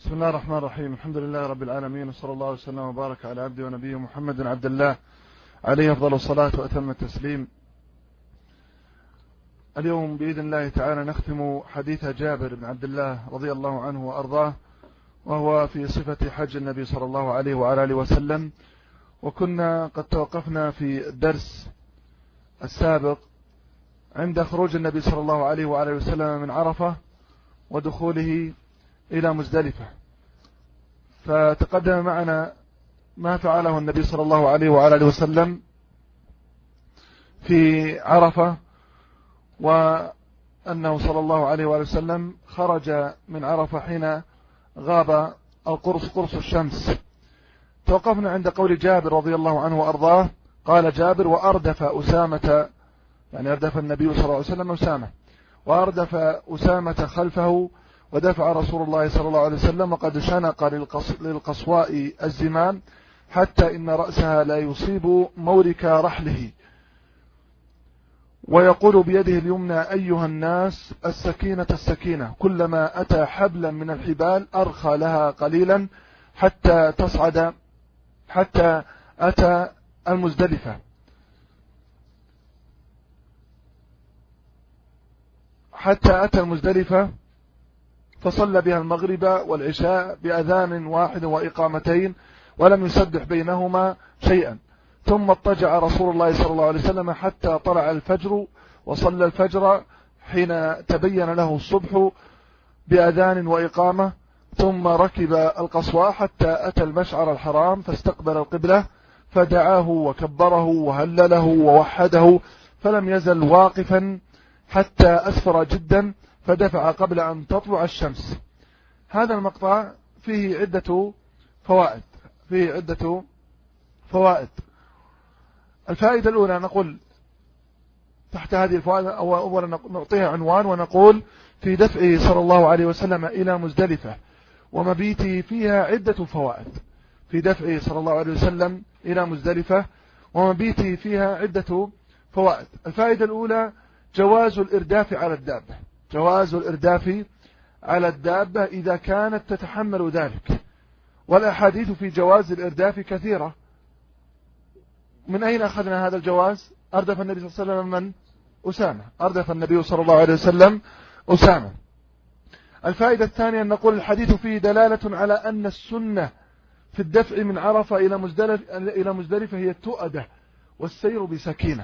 بسم الله الرحمن الرحيم. الحمد لله رب العالمين، وصلى الله وسلم وبارك على عبده ونبيه محمد بن عبد الله عليه أفضل الصلاة وأتم التسليم. اليوم بإذن الله تعالى نختم حديث جابر بن عبد الله رضي الله عنه وأرضاه، وهو في صفة حج النبي صلى الله عليه وعلى آله وسلم. وكنا قد توقفنا في الدرس السابق عند خروج النبي صلى الله عليه وعلى آله وسلم من عرفة ودخوله إلى مزدلفة. فتقدم معنا ما فعله النبي صلى الله عليه وعلى آله وسلم في عرفة، وأنه صلى الله عليه وآله وسلم خرج من عرفة حين غاب قرص الشمس. توقفنا عند قول جابر رضي الله عنه وأرضاه. قال جابر: وأردف أسامة، يعني أردف النبي صلى الله عليه وسلم أسامة، وأردف أسامة خلفه، ودفع رسول الله صلى الله عليه وسلم وقد شنق للقصواء الزمام حتى إن رأسها لا يصيب مورك رحله، ويقول بيده اليمنى: أيها الناس، السكينة السكينة. كلما أتى حبلا من الحبال أرخى لها قليلا حتى أتى المزدلفة. فصلى بها المغرب والعشاء بأذان واحد وإقامتين، ولم يسبح بينهما شيئا. ثم اضطجع رسول الله صلى الله عليه وسلم حتى طلع الفجر، وصلى الفجر حين تبين له الصبح بأذان وإقامة. ثم ركب القصواء حتى أتى المشعر الحرام فاستقبل القبلة، فدعاه وكبره وهلله ووحده، فلم يزل واقفا حتى أسفر جدا فدفع قبل أن تطلع الشمس. هذا المقطع فيه عدة فوائد. الفائدة الأولى نقول تحت هذه الفوائد، أولا نعطيها عنوان ونقول: في دفعه صلى الله عليه وسلم إلى مزدلفة ومبيته فيها عدة فوائد. في دفعه صلى الله عليه وسلم إلى مزدلفة ومبيته فيها عدة فوائد. الفائدة الأولى: جواز الإرداف على الدابة إذا كانت تتحمل ذلك، والأحاديث في جواز الإرداف كثيرة. من أين أخذنا هذا الجواز؟ أردف النبي صلى الله عليه وسلم من؟ أسامة. أردف النبي صلى الله عليه وسلم أسامة. الفائدة الثانية أن نقول: الحديث فيه دلالة على أن السنة في الدفع من عرفة إلى مزدلفة هي التؤدة والسير بسكينة،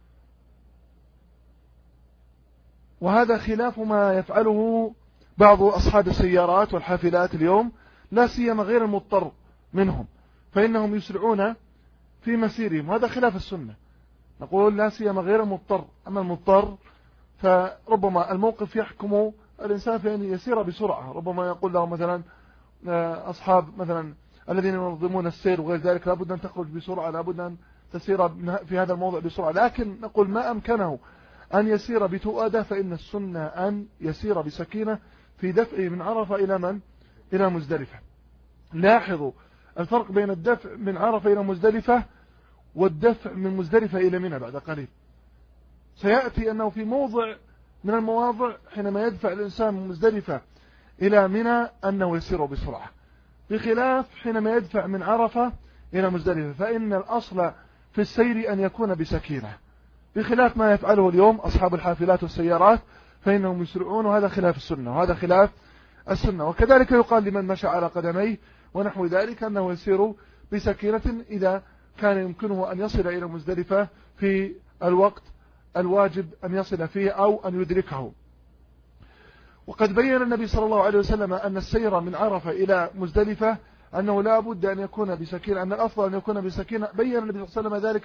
وهذا خلاف ما يفعله بعض أصحاب السيارات والحافلات اليوم، لا سيما غير المضطر منهم، فإنهم يسرعون في مسيرهم، هذا خلاف السنة. نقول لا سيما غير المضطر، أما المضطر فربما الموقف يحكم الإنسان في أن يسير بسرعة. ربما يقول له مثلا أصحاب مثلا الذين ينظمون السير وغير ذلك: لابد أن تخرج بسرعة، لابد أن تسير في هذا الموضع بسرعة. لكن نقول ما أمكنه أن يسير بتؤدة، فإن السنة أن يسير بسكينة في دفعه من عرفة إلى مزدلفة. لاحظوا الفرق بين الدفع من عرفة إلى مزدلفة والدفع من مزدلفة إلى منى بعد قليل. سيأتي أنه في موضع من المواضع حينما يدفع الإنسان من مزدلفة إلى منى أنه يسير بسرعة، بخلاف حينما يدفع من عرفة إلى مزدلفة، فإن الأصل في السير أن يكون بسكينة، بخلاف ما يفعله اليوم أصحاب الحافلات والسيارات، فإنهم يسرعون، وهذا خلاف السنة. وكذلك يقال لمن مشى على قدميه ونحو ذلك أنه يسير بسكينة إذا كان يمكنه أن يصل إلى مزدلفة في الوقت الواجب أن يصل فيه أو أن يدركه. وقد بين النبي صلى الله عليه وسلم أن السير من عرفة إلى مزدلفة أنه لا بد أن يكون بسكينة، أن الأفضل أن يكون بسكينة. بين النبي صلى الله عليه وسلم ذلك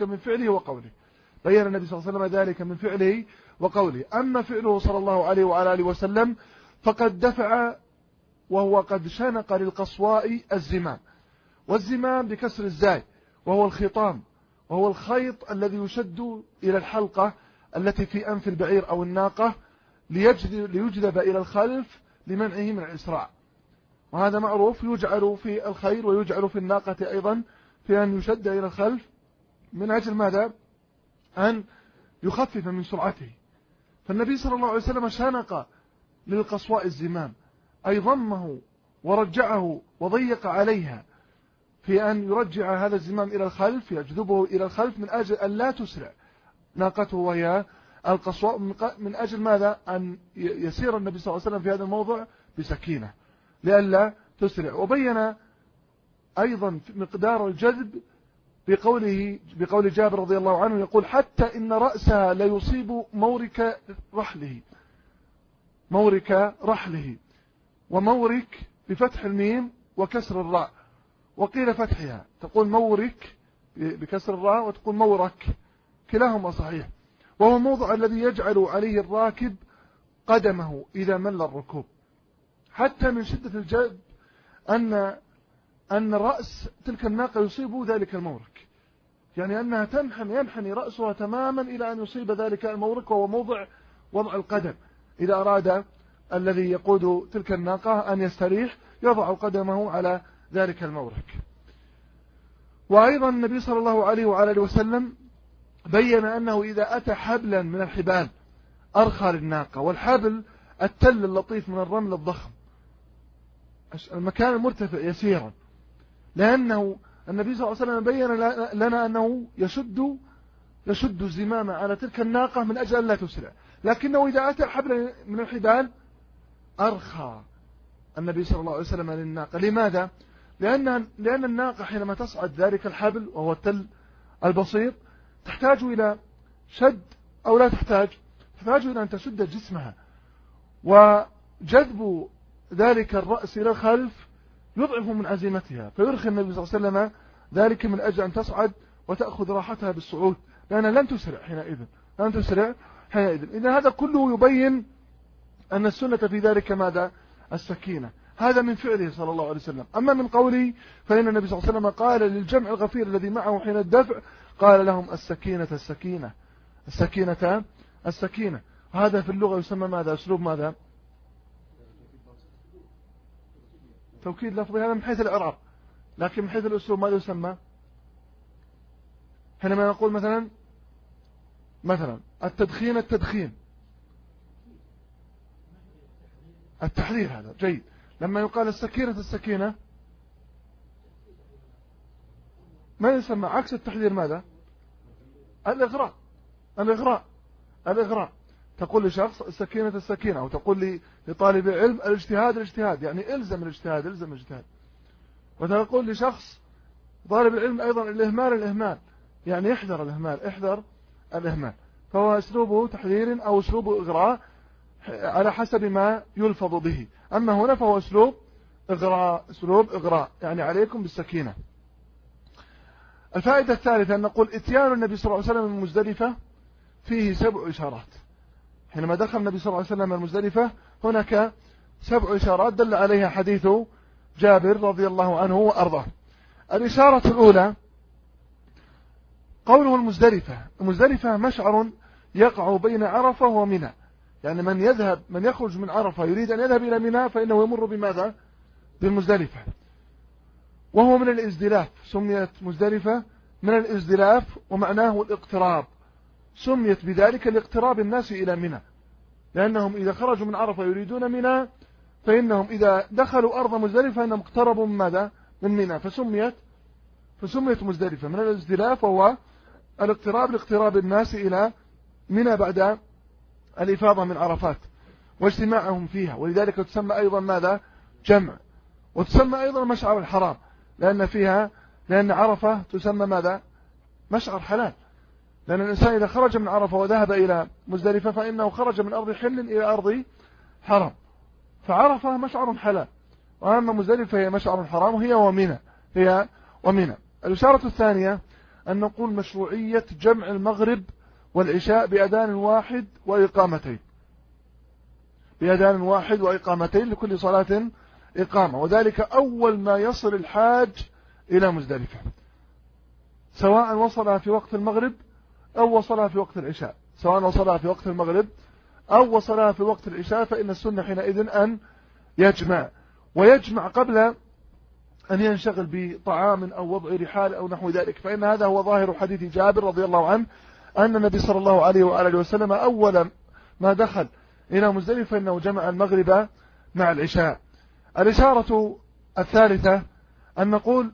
من فعله وقوله. أما فعله صلى الله عليه وعلى آله وسلم فقد دفع وهو قد شنق للقصواء الزمام، والزمام بكسر الزاي، وهو الخطام، وهو الخيط الذي يشد إلى الحلقة التي في أنف البعير أو الناقة ليجذب إلى الخلف لمنعه من الإسراع. وهذا معروف، يجعل في الخير ويجعل في الناقة أيضا في أن يشد إلى الخلف من أجل ماذا؟ أن يخفف من سرعته. فالنبي صلى الله عليه وسلم شنق للقصواء الزمام، أي ضمه ورجعه وضيق عليها في أن يرجع هذا الزمام إلى الخلف، يجذبه إلى الخلف من أجل أن لا تسرع ناقته وهي القصواء، من أجل ماذا؟ أن يسير النبي صلى الله عليه وسلم في هذا الموضع بسكينة لئلا تسرع. وبين أيضا مقدار الجذب بقول جابر رضي الله عنه يقول حتى إن رأسها ليصيب مورك رحله، ومورك بفتح الميم وكسر الراء، وقيل فتحها، تقول مورك بكسر الراء وتقول مورك، كلاهما صحيح. وهو الموضع الذي يجعل عليه الراكب قدمه إذا مل الركوب، حتى من شدة الجذب أن رأس تلك الناقة يصيب ذلك المورك، يعني أنها ينحني رأسها تماما إلى أن يصيب ذلك المورك، وهو موضع وضع القدم. إذا أراد الذي يقود تلك الناقة أن يستريح يضع قدمه على ذلك المورك. وأيضا النبي صلى الله عليه وآله وسلم بين أنه إذا أتى حبلا من الحبال أرخى للناقة، والحبل التل اللطيف من الرمل الضخم، المكان المرتفع يسيرا، لأنه النبي صلى الله عليه وسلم بين لنا أنه يشد الزمام على تلك الناقة من أجل أن لا تسرع، لكنه إذا أتى حبل من الحبال أرخى النبي صلى الله عليه وسلم للناقة. لماذا؟ لأن الناقة حينما تصعد ذلك الحبل وهو التل البسيط تحتاج إلى شد أو لا تحتاج إلى أن تشد جسمها، وجذب ذلك الرأس إلى الخلف يضعف من عزيمتها، فيرخي النبي صلى الله عليه وسلم ذلك من أجل أن تصعد وتأخذ راحتها بالصعود، لأنها لن تسرع حينئذ. إذا هذا كله يبين أن السنة في ذلك ماذا؟ السكينة. هذا من فعله صلى الله عليه وسلم. أما من قوله فإن النبي صلى الله عليه وسلم قال للجمع الغفير الذي معه حين الدفع قال لهم السكينة. هذا في اللغة يسمى ماذا؟ أسلوب ماذا؟ توكيد لفظي، هذا من حيث الإعراب، لكن من حيث الأسلوب ماذا يسمى؟ حينما نقول مثلا التدخين التحذير، هذا جيد. لما يقال السكينة ما يسمى عكس التحذير ماذا؟ الإغراء. تقول لشخص السكينة، أو تقول لطالب علم الاجتهاد، يعني الزم الاجتهاد. وتقول لشخص طالب العلم أيضا الإهمال، يعني احذر الإهمال. فهو أسلوب تحذير أو أسلوب إغراء على حسب ما يلفظ به. أما هنا فهو أسلوب إغراء، يعني عليكم بالسكينة. الفائدة الثالثة أن نقول إتيان النبي صلى الله عليه وسلم المزدلفة فيه 7 إشارات. حينما دخل النبي صلى الله عليه وسلم المزدلفة هناك 7 إشارات دل عليها حديث جابر رضي الله عنه وأرضاه. الإشارة الأولى قوله المزدلفة مشعر يقع بين عرفة ومنى، يعني من يخرج من عرفة يريد أن يذهب إلى منى فإنه يمر بماذا؟ بالمزدلفة، وهو من الازدلاف، سميت مزدلفة من الازدلاف ومعناه الاقتراب، سميت بذلك لاقتراب الناس إلى منى، لأنهم إذا خرجوا من عرفة يريدون منى فإنهم إذا دخلوا أرض مزدلفة إنهم اقتربوا من ماذا؟ من منى، فسميت مزدلفة من الازدلاف، وهو الاقتراب لاقتراب الناس إلى منى بعد الإفاضة من عرفات واجتماعهم فيها، ولذلك تسمى أيضا ماذا؟ جمع. وتسمى أيضا مشعر الحرام، لأن عرفة تسمى ماذا؟ مشعر حلال، لأن الإنسان إذا خرج من عرفة وذهب إلى مزدلفة فإنه خرج من أرض حل إلى أرض حرام، فعرفة مشعر حلال، وأما مزدلفة هي مشعر حرام، هي ومنى. الإشارة الثانية أن نقول مشروعية جمع المغرب والعشاء بأذان واحد وإقامتين لكل صلاة إقامة، وذلك أول ما يصل الحاج إلى مزدلفة، سواء وصلها في وقت المغرب أو وصلها في وقت العشاء، فإن السنة حينئذ أن ويجمع قبل أن ينشغل بطعام أو وضع رحال أو نحو ذلك، فإن هذا هو ظاهر حديث جابر رضي الله عنه أن النبي صلى الله عليه وآله وسلم أول ما دخل إلى مزدلفة إنه جمع المغرب مع العشاء. الإشارة الثالثة أن نقول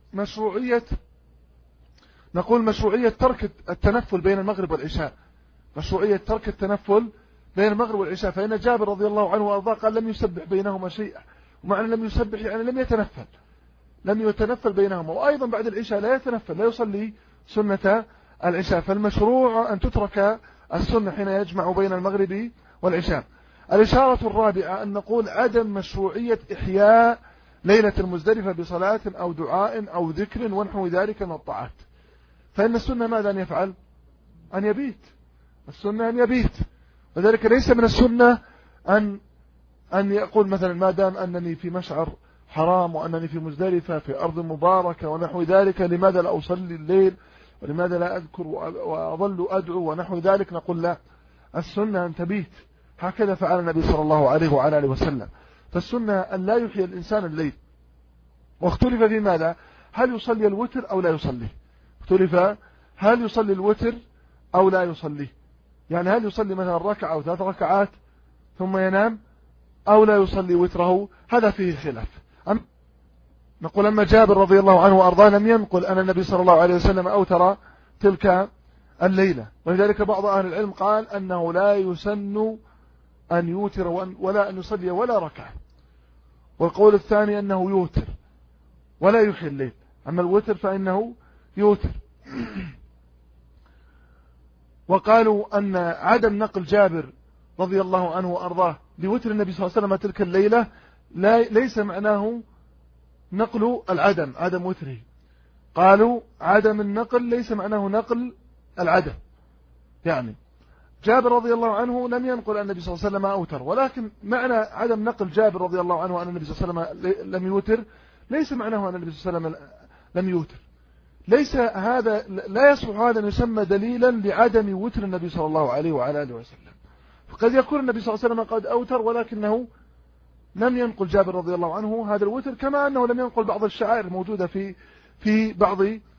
مشروعية ترك التنفل بين المغرب والعشاء، مشروعية ترك التنفل بين المغرب والعشاء. فإن جابر رضي الله عنه وأرضاه قال لم يسبح بينهما شيئا، ومعنى لم يسبح يعني لم يتنفل بينهما. وأيضا بعد العشاء لا يتنفل، لا يصلي سنة العشاء. فالمشروع أن تترك السنة حين يجمع بين المغرب والعشاء. الإشارة الرابعة أن نقول عدم مشروعية إحياء ليلة المزدلفة بصلاة أو دعاء أو ذكر ونحو ذلك من الطاعات. فإن السنة ماذا أن يفعل؟ أن يبيت، السنة أن يبيت. وذلك ليس من السنة أن يقول مثلا ما دام أنني في مشعر حرام وأنني في مزدلفة في أرض مباركة ونحو ذلك لماذا لا أصلي الليل ولماذا لا أذكر وأظل أدعو ونحو ذلك. نقول لا، السنة أن تبيت. هكذا فعل النبي صلى الله عليه وعلى آله وسلم. فالسنة أن لا يحيي الإنسان الليل. واختلف في ماذا؟ هل يصلي الوتر أو لا يصلي؟ اختلف هل يصلي الوتر أو لا يصلي، يعني هل يصلي مثلا ركعة أو 3 ركعات ثم ينام أو لا يصلي وتره. هذا فيه خلاف. نقول أما جابر رضي الله عنه وأرضاه لم ينقل أن النبي صلى الله عليه وسلم أوتر تلك الليلة. ولذلك بعض أهل العلم قال أنه لا يسن أن يوتر ولا أن يصلي ولا ركعة. والقول الثاني أنه يوتر ولا يحيي الليل، أما الوتر فإنه يوتر. وقالوا أن عدم نقل جابر رضي الله عنه وأرضاه لوتر النبي صلى الله عليه وسلم تلك الليلة ليس معناه نقل العدم، عدم وتره. قالوا عدم النقل ليس معناه نقل العدم، يعني جابر رضي الله عنه لم ينقل أن النبي صلى الله عليه وسلم أوتر، ولكن معنى عدم نقل جابر رضي الله عنه أن النبي صلى الله عليه وسلم لم يوتر ليس معناه أن النبي صلى الله عليه وسلم لم يوتر. ليس هذا، لا يصلح هذا أن يسمى دليلا لعدم وتر النبي صلى الله عليه وعلى آله وسلم. فقد يكون النبي صلى الله عليه وسلم قد أوتر ولكنه لم ينقل جابر رضي الله عنه هذا الوتر، كما أنه لم ينقل بعض الشعائر الموجودة في بعض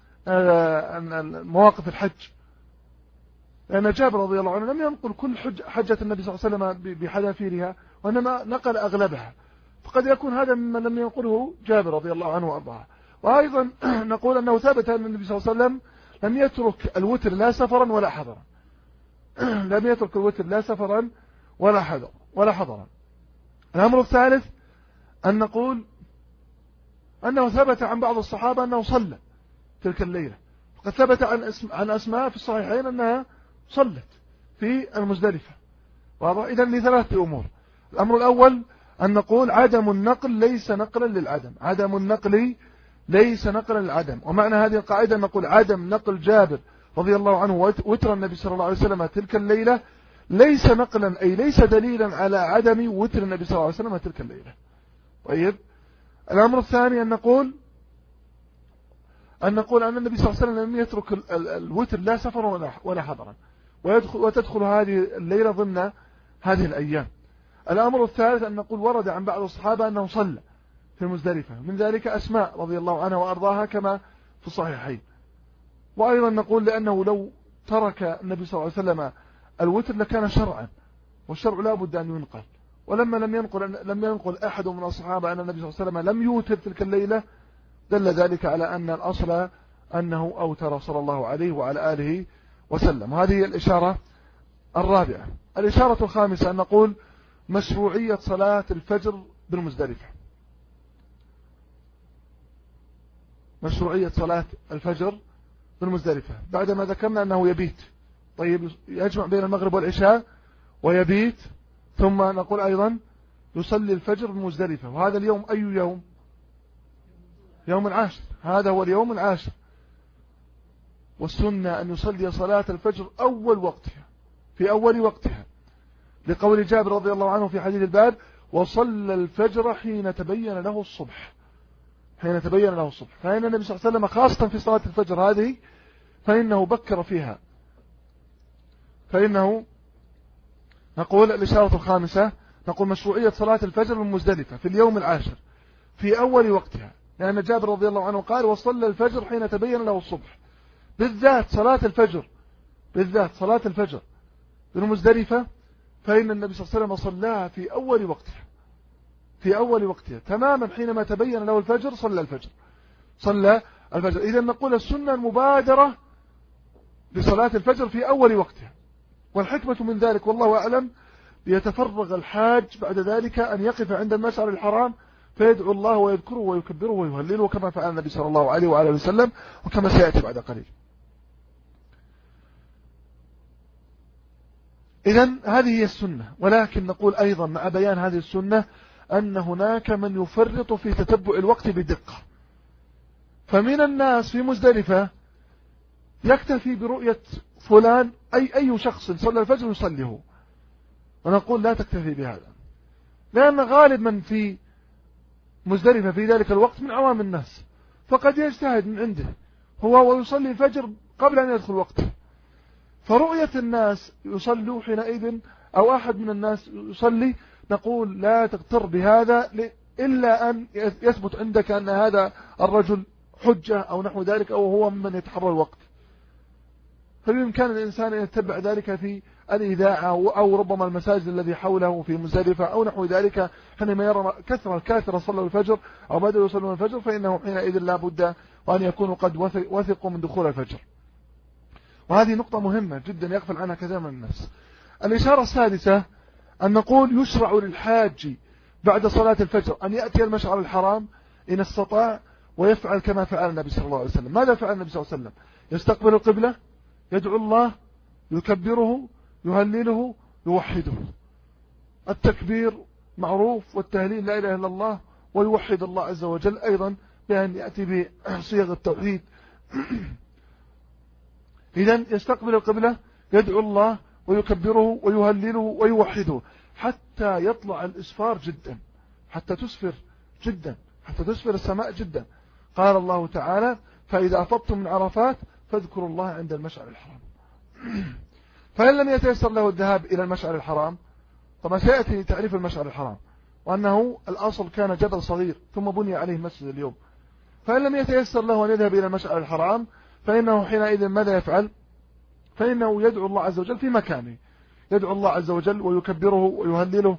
مواقف الحج، لأن جابر رضي الله عنه لم ينقل كل حجة النبي صلى الله عليه وسلم بحذافيرها، وإنما نقل أغلبها. فقد يكون هذا ممن لم ينقله جابر رضي الله عنه وأرضاه. وأيضا نقول أنه ثابت أن النبي صلى الله عليه وسلم لم يترك الوتر لا سفرا ولا حضرا لم يترك الوتر لا سفرا ولا حضرا. الأمر الثالث أن نقول أنه ثبت عن بعض الصحابة أنه صلى تلك الليلة. فقد ثبت عن أسماء في الصحيحين أنها صلت في المزدلفة. إذن لثلاثة أمور. الأمر الأول أن نقول عدم النقل ليس نقلا للعدم، عدم النقل ليس نقلا للعدم. ومعنى هذه القاعدة نقول عدم نقل جابر رضي الله عنه وتر النبي صلى الله عليه وسلم تلك الليلة ليس نقلا أي ليس دليلا على عدم وتر النبي صلى الله عليه وسلم تلك الليلة. طيب، الأمر الثاني أن نقول أن النبي صلى الله عليه وسلم لم يترك الوتر لا سفرا ولا حضرا، وتدخل هذه الليلة ضمن هذه الأيام. الأمر الثالث أن نقول ورد عن بعض الصحابة أنه صلى في المزدلفة، من ذلك أسماء رضي الله عنها وأرضاها كما في الصحيحين. وأيضا نقول لأنه لو ترك النبي صلى الله عليه وسلم الوتر لكان شرعا، والشرع لا بد أن ينقل. ولما لم ينقل أحد من الصحابة أن النبي صلى الله عليه وسلم لم يوتر تلك الليلة دل ذلك على أن الأصل أنه أوتر صلى الله عليه وعلى آله وسلم. هذه الإشارة الرابعة. الإشارة الخامسة أن نقول مشروعية صلاة الفجر بالمزدلفة، مشروعية صلاة الفجر بالمزدلفة بعدما ذكرنا أنه يبيت. طيب، يجمع بين المغرب والعشاء ويبيت، ثم نقول أيضا يصلي الفجر بالمزدلفة. وهذا اليوم أي يوم؟ يوم العاشر، هذا هو اليوم العاشر. والسنة أن يصلي صلاة الفجر أول وقتها، في أول وقتها، لقول جابر رضي الله عنه في حديث الباب وصلى الفجر حين تبين له الصبح، حين تبين له الصبح. فإن النبي صلى الله عليه وسلم خاصة في صلاة الفجر هذه فإنه بكر فيها. فإنه نقول الإشارة الخامسة نقول مشروعية صلاة الفجر بالمزدلفة في اليوم العاشر في أول وقتها، لأن جابر رضي الله عنه قال وصلى الفجر حين تبين له الصبح. بالذات صلاة الفجر بالمزدلفة فإن النبي صلى الله عليه وسلم صلاها في أول وقتها، في أول وقتها تماما، حينما تبين له الفجر صلى الفجر. إذا نقول السنة المبادرة لصلاة الفجر في أول وقتها. والحكمة من ذلك والله أعلم ليتفرغ الحاج بعد ذلك أن يقف عند المشعر الحرام فيدعو الله ويذكره ويكبره ويهلله كما فعل النبي صلى الله عليه وآله وسلم، وكما سيأتي بعد قليل. إذن هذه هي السنة. ولكن نقول أيضا مع بيان هذه السنة أن هناك من يفرط في تتبع الوقت بدقة. فمن الناس في مزدلفة يكتفي برؤية فلان أي شخص صلى الفجر يصليه، ونقول لا تكتفي بهذا، لأن غالب من في مزدلفة في ذلك الوقت من عوام الناس، فقد يجتهد من عنده هو ويصلي الفجر قبل أن يدخل وقته. فرؤية الناس يصلوا حينئذ أو أحد من الناس يصلي نقول لا تغتر بهذا إلا أن يثبت عندك أن هذا الرجل حجة أو نحو ذلك، أو هو ممن يتحرى الوقت. فبإمكان الإنسان أن يتبع ذلك في الإذاعة أو ربما المساجد الذي حوله في مزدلفة أو نحو ذلك، حينما يرى كثرة صلوا الفجر أو بدأوا يصلون الفجر فإنه حينئذ لا بد وأن يكونوا قد وثقوا من دخول الفجر. وهذه نقطة مهمة جدا يغفل عنها كثير من الناس. الإشارة السادسة أن نقول يشرع للحاج بعد صلاة الفجر أن يأتي المشعر الحرام إن استطاع ويفعل كما فعل النبي صلى الله عليه وسلم. ماذا فعل النبي صلى الله عليه وسلم؟ يستقبل القبلة، يدعو الله، يكبره، يهلله، يوحده. التكبير معروف، والتهليل لا إله إلا الله، ويوحد الله عز وجل أيضا بأن يأتي بصيغ التوحيد. إذن يستقبل القبلة، يدعو الله ويكبره ويهلله ويوحده حتى يطلع الإسفار جدا، حتى تسفر جدا، حتى تسفر السماء جدا. قال الله تعالى: فإذا أفضتم من عرفات فاذكروا الله عند المشعر الحرام. فإن لم يتيسر له الذهاب إلى المشعر الحرام، طبعا سيأتي تعريف المشعر الحرام، وأنه الأصل كان جبل صغير ثم بني عليه مسجد اليوم. فإن لم يتيسر له أن يذهب إلى المشعر الحرام فإنه حينئذ ماذا يفعل؟ فإنه يدعو الله عز وجل في مكانه، يدعو الله عز وجل ويكبره ويهلله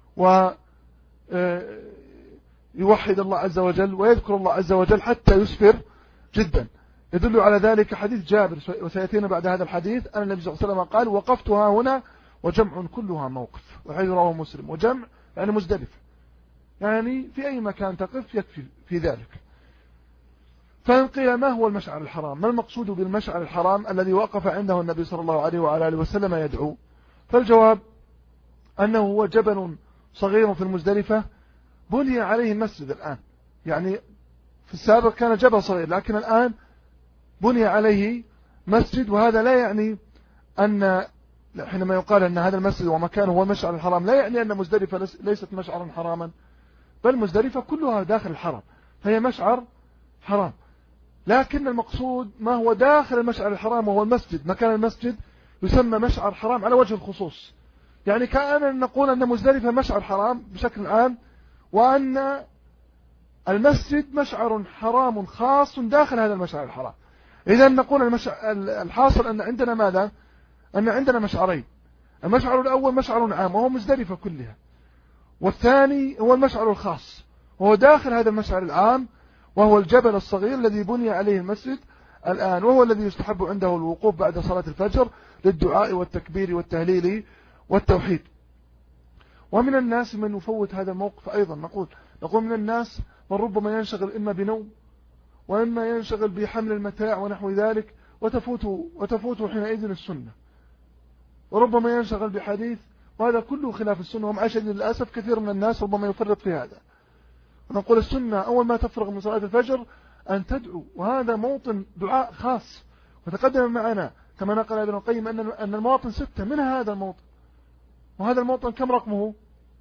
ويوحد الله عز وجل ويذكر الله عز وجل حتى يسفر جدا. يدل على ذلك حديث جابر وسيأتينا بعد هذا الحديث أن النبي صلى الله عليه وسلم قال: وقفتها هنا وجمع كلها موقف، وحيث رواه مسلم. وجمع يعني مزدلف، يعني في أي مكان تقف يكفي في ذلك. فإن قيل ما هو المشعر الحرام؟ ما المقصود بالمشعر الحرام الذي وقف عنده النبي صلى الله عليه وعلى آله وسلم يدعو؟ فالجواب أنه هو جبل صغير في المزدلفة بني عليه مسجد الآن. يعني في السابق كان جبل صغير، لكن الآن بني عليه مسجد. وهذا لا يعني أن حينما يقال أن هذا المسجد ومكانه هو المشعر الحرام لا يعني أن مزدلفة ليست مشعرا حراما، بل مزدلفة كلها داخل الحرم فهي مشعر حرام. لكن المقصود ما هو داخل المشعر الحرام وهو المسجد، مكان المسجد يسمى مشعر حرام على وجه الخصوص. يعني كأن نقول أن مزدلفة مشعر حرام بشكل عام، وأن المسجد مشعر حرام خاص داخل هذا المشعر الحرام. إذا نقول الحاصل أن عندنا ماذا؟ أن عندنا مشعرين. المشعر الأول مشعر عام وهو مزدلفة كلها، والثاني هو المشعر الخاص وهو داخل هذا المشعر العام، وهو الجبل الصغير الذي بني عليه المسجد الآن، وهو الذي يستحب عنده الوقوف بعد صلاة الفجر للدعاء والتكبير والتهليل والتوحيد. ومن الناس من يفوت هذا الموقف أيضا. نقول من الناس من ربما ينشغل إما بنوم وإما ينشغل بحمل المتاع ونحو ذلك وتفوت حينئذ السنة، وربما ينشغل بحديث، وهذا كله خلاف السنة. ومع شديد للأسف كثير من الناس ربما يفرط في هذا. ونقول السنة أول ما تفرغ من صلاة الفجر أن تدعو، وهذا موطن دعاء خاص. وتقدم معنا كما نقل ابن القيم أن المواطن 6 منها هذا الموطن. وهذا الموطن كم رقمه؟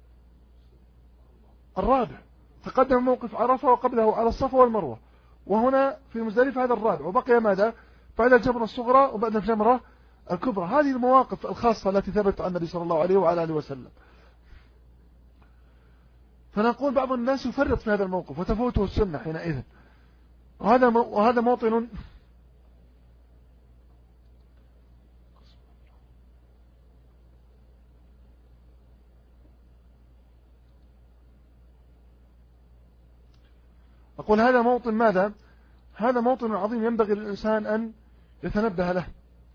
4. تقدم موقف عرفة وقبله على الصفا والمروة، وهنا في مزدلفة هذا 4. وبقي ماذا؟ بعد الجمرة الصغرى وبعد الجمرة الكبرى. هذه المواقف الخاصة التي ثبت عن النبي صلى الله عليه وعلى آله وسلم. فنقول بعض الناس يفرط في هذا الموقف وتفوته السنة حينئذ. وهذا موطن أقول هذا موطن ماذا؟ هذا موطن عظيم ينبغي للإنسان أن يتنبه له.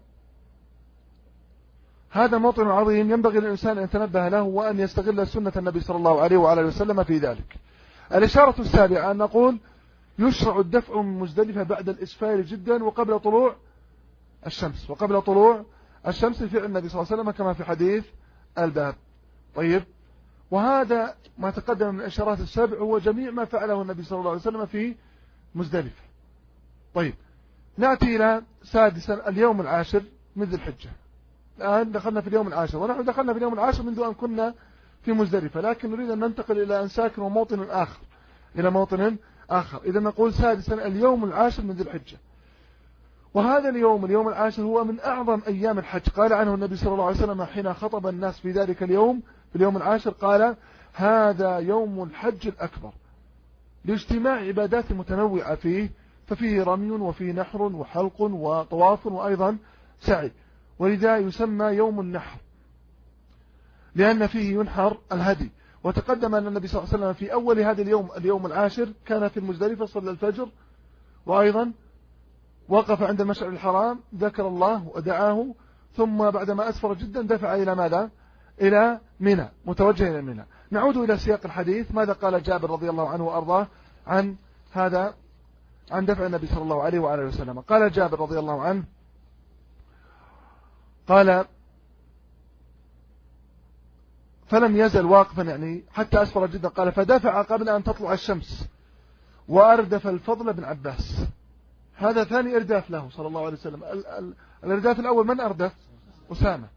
هذا موطن عظيم ينبغي للإنسان أن يتنبه له وأن يستغل سنة النبي صلى الله عليه وعلى وسلم في ذلك. الإشارة السابعة أن نقول يشرع الدفع من مزدلفة بعد الإسفار جدا وقبل طلوع الشمس، وقبل طلوع الشمس فعل النبي صلى الله عليه وسلم كما في حديث الباب. طيب، وهذا ما تقدم من الإشارات السابع هو جميع ما فعله النبي صلى الله عليه وسلم في مزدلفة. طيب، نأتي إلى سادسا اليوم العاشر من ذي الحجة. الآن دخلنا في اليوم العاشر، ونحن دخلنا في اليوم العاشر منذ أن كنا في مزدلفة، لكن نريد أن ننتقل إلى أنساك وموطن آخر، إلى موطن آخر. إذا نقول سادسا اليوم العاشر من ذي الحجة، وهذا اليوم العاشر هو من أعظم أيام الحج. قال عنه النبي صلى الله عليه وسلم حين خطب الناس في ذلك اليوم، في اليوم العاشر، قال هذا يوم الحج الأكبر لاجتماع عبادات متنوعة فيه، ففيه رمي وفيه نحر وحلق وطواف وأيضا سعي، ولذا يسمى يوم النحر لأن فيه ينحر الهدي. وتقدم أن النبي صلى الله عليه وسلم في أول هذا اليوم العاشر كان في المزدلفة صلى الفجر، وأيضا وقف عند المشعر الحرام ذكر الله ودعاه، ثم بعدما أسفر جدا دفع إلى ماذا؟ إلى منى، متوجه إلى منى. نعود إلى سياق الحديث. ماذا قال جابر رضي الله عنه وأرضاه عن هذا، عن دفع النبي صلى الله عليه وآله وسلم؟ قال جابر رضي الله عنه، قال فلم يزل واقفا يعني حتى أسفر جدا، قال فدفع قبل أن تطلع الشمس وأردف الفضل بن عباس. هذا ثاني إرداف له صلى الله عليه وسلم. الإرداف الأول من أردف؟ أسامة،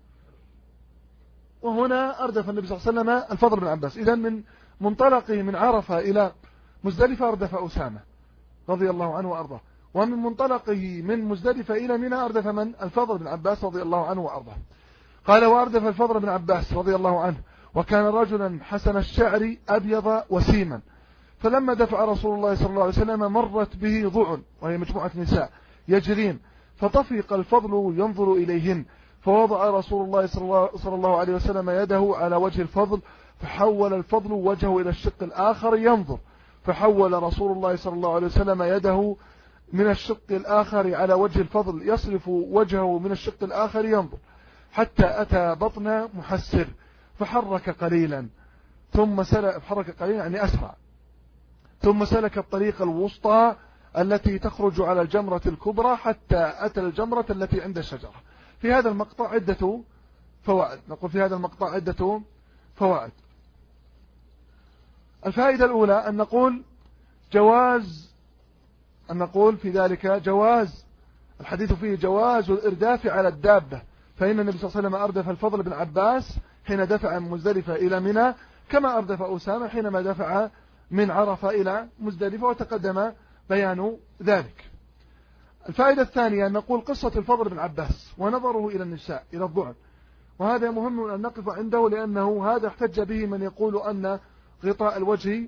وهنا أردف النبي صلى الله عليه وسلم الفضل بن عباس. إذن من منطلقه من عرفة إلى مزدلفة أردف أسامة رضي الله عنه وأرضاه، ومن منطلقه من مزدلفة إلى منى أردف من؟ الفضل بن عباس رضي الله عنه وأرضاه. قال وأردف الفضل بن عباس رضي الله عنه وكان رجلا حسن الشعر أبيض وسيما، فلما دفع رسول الله صلى الله عليه وسلم مرت به ضعن وهي مجموعة نساء يجرين، فطفق الفضل ينظر إليهن، فوضع رسول الله صلى الله عليه وسلم يده على وجه الفضل، فحول الفضل وجهه إلى الشق الآخر ينظر، فحول رسول الله صلى الله عليه وسلم يده من الشق الآخر على وجه الفضل يصرف وجهه من الشق الآخر ينظر، حتى أتى بطن محسر فحرك قليلا ثم حرك قليلا يعني أسرع، ثم سلك الطريق الوسطى التي تخرج على الجمرة الكبرى حتى أتى الجمرة التي عند الشجرة. في هذا المقطع عدة فوائد. نقول في هذا المقطع عدة فوائد. الفائدة الأولى أن نقول في ذلك جواز، الحديث فيه جواز الإرداف على الدابة، فإن النبي صلى الله عليه وسلم أردف الفضل بن عباس حين دفع من مزدلفة إلى منى، كما أردف أسامة حينما دفع من عرفة إلى مزدلفة، وتقدم بيان ذلك. الفائدة الثانية أن نقول قصة الفضل بن عباس ونظره إلى النساء إلى الضعن، وهذا مهم أن نقف عنده، لأنه هذا احتج به من يقول أن غطاء الوجه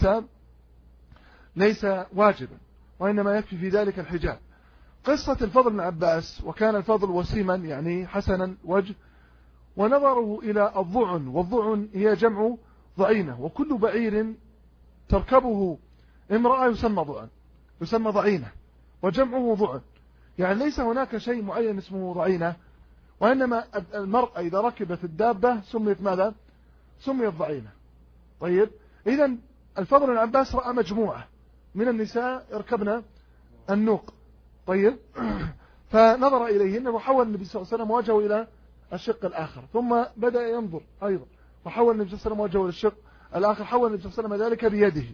ليس واجبا، وإنما يكفي في ذلك الحجاب. قصة الفضل بن عباس، وكان الفضل وسيما يعني حسنا وجه، ونظره إلى الضعن، والضعن هي جمع ضعينة، وكل بعير تركبه امرأة يسمى ضعينة، وجمعه ضعن، يعني ليس هناك شيء معين اسمه ضعينة، وإنما المرأة إذا ركبت الدابة سميت ماذا؟ سميت ضعينة. طيب، إذن الفضل بن عباس رأى مجموعة من النساء يركبن النوق. طيب، فنظر إليهن وحول النبي صلى الله عليه وسلم وجهه إلى الشق الآخر، ثم بدأ ينظر أيضا وحول النبي صلى الله عليه وسلم وجهه إلى الشق الآخر، حول النبي صلى الله عليه وسلم ذلك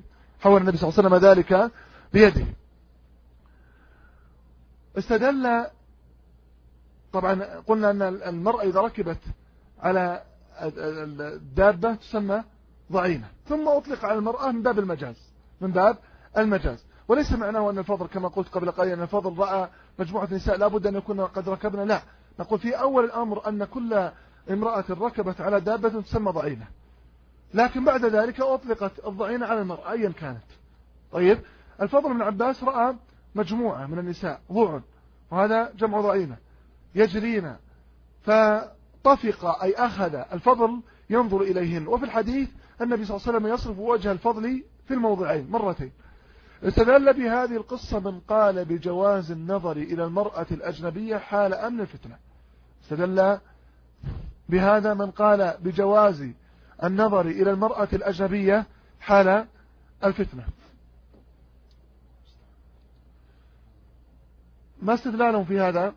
بيده. استدل، طبعا قلنا أن المرأة إذا ركبت على الدابة تسمى ضعينة، ثم أطلق على المرأة من باب المجاز، وليس معناه أن الفضل كما قلت قبل قليل أن الفضل رأى مجموعة نساء لابد أن يكون قد ركبنا، لا، نقول في أول الأمر أن كل امرأة ركبت على دابة تسمى ضعينة، لكن بعد ذلك أطلقت الضعينة على المرأة أيا كانت. طيب، الفضل بن عباس رأى مجموعة من النساء ضعن، وهذا جمع ضعينة يجرين، فطفق أي أخذ الفضل ينظر إليهن. وفي الحديث النبي صلى الله عليه وسلم يصرف وجه الفضل في الموضعين مرتين، استدل بهذه القصة من قال بجواز النظر إلى المرأة الأجنبية حال أمن الفتنة. استدل بهذا من قال بجواز النظر إلى المرأة الأجنبية حال الفتنة. ما استدلالهم في هذا؟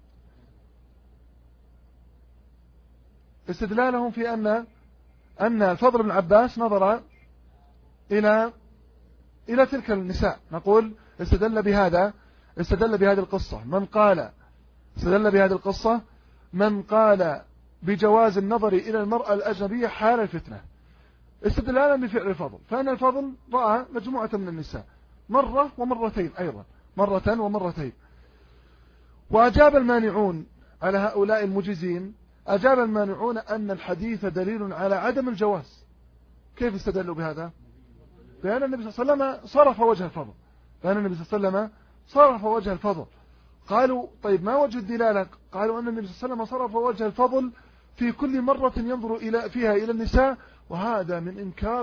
استدلالهم في أن الفضل بن عباس نظر إلى تلك النساء. نقول استدل بهذه القصة من قال بجواز النظر إلى المرأة الأجنبية حال الفتنة استدلالا بفعل الفضل، فأن الفضل رأى مجموعة من النساء مرة ومرتين أيضا، مرة ومرتين. وأجاب المانعون على هؤلاء المجيزين، أجاب المانعون أن الحديث دليل على عدم الجواز. كيف استدلوا بهذا؟ لأن النبي صلى الله عليه وسلم صرف وجه الفضل. قالوا طيب ما وجه الدلالة؟ قالوا أن النبي صلى الله عليه وسلم صرف وجه الفضل في كل مرة ينظر فيها إلى النساء، وهذا من إنكار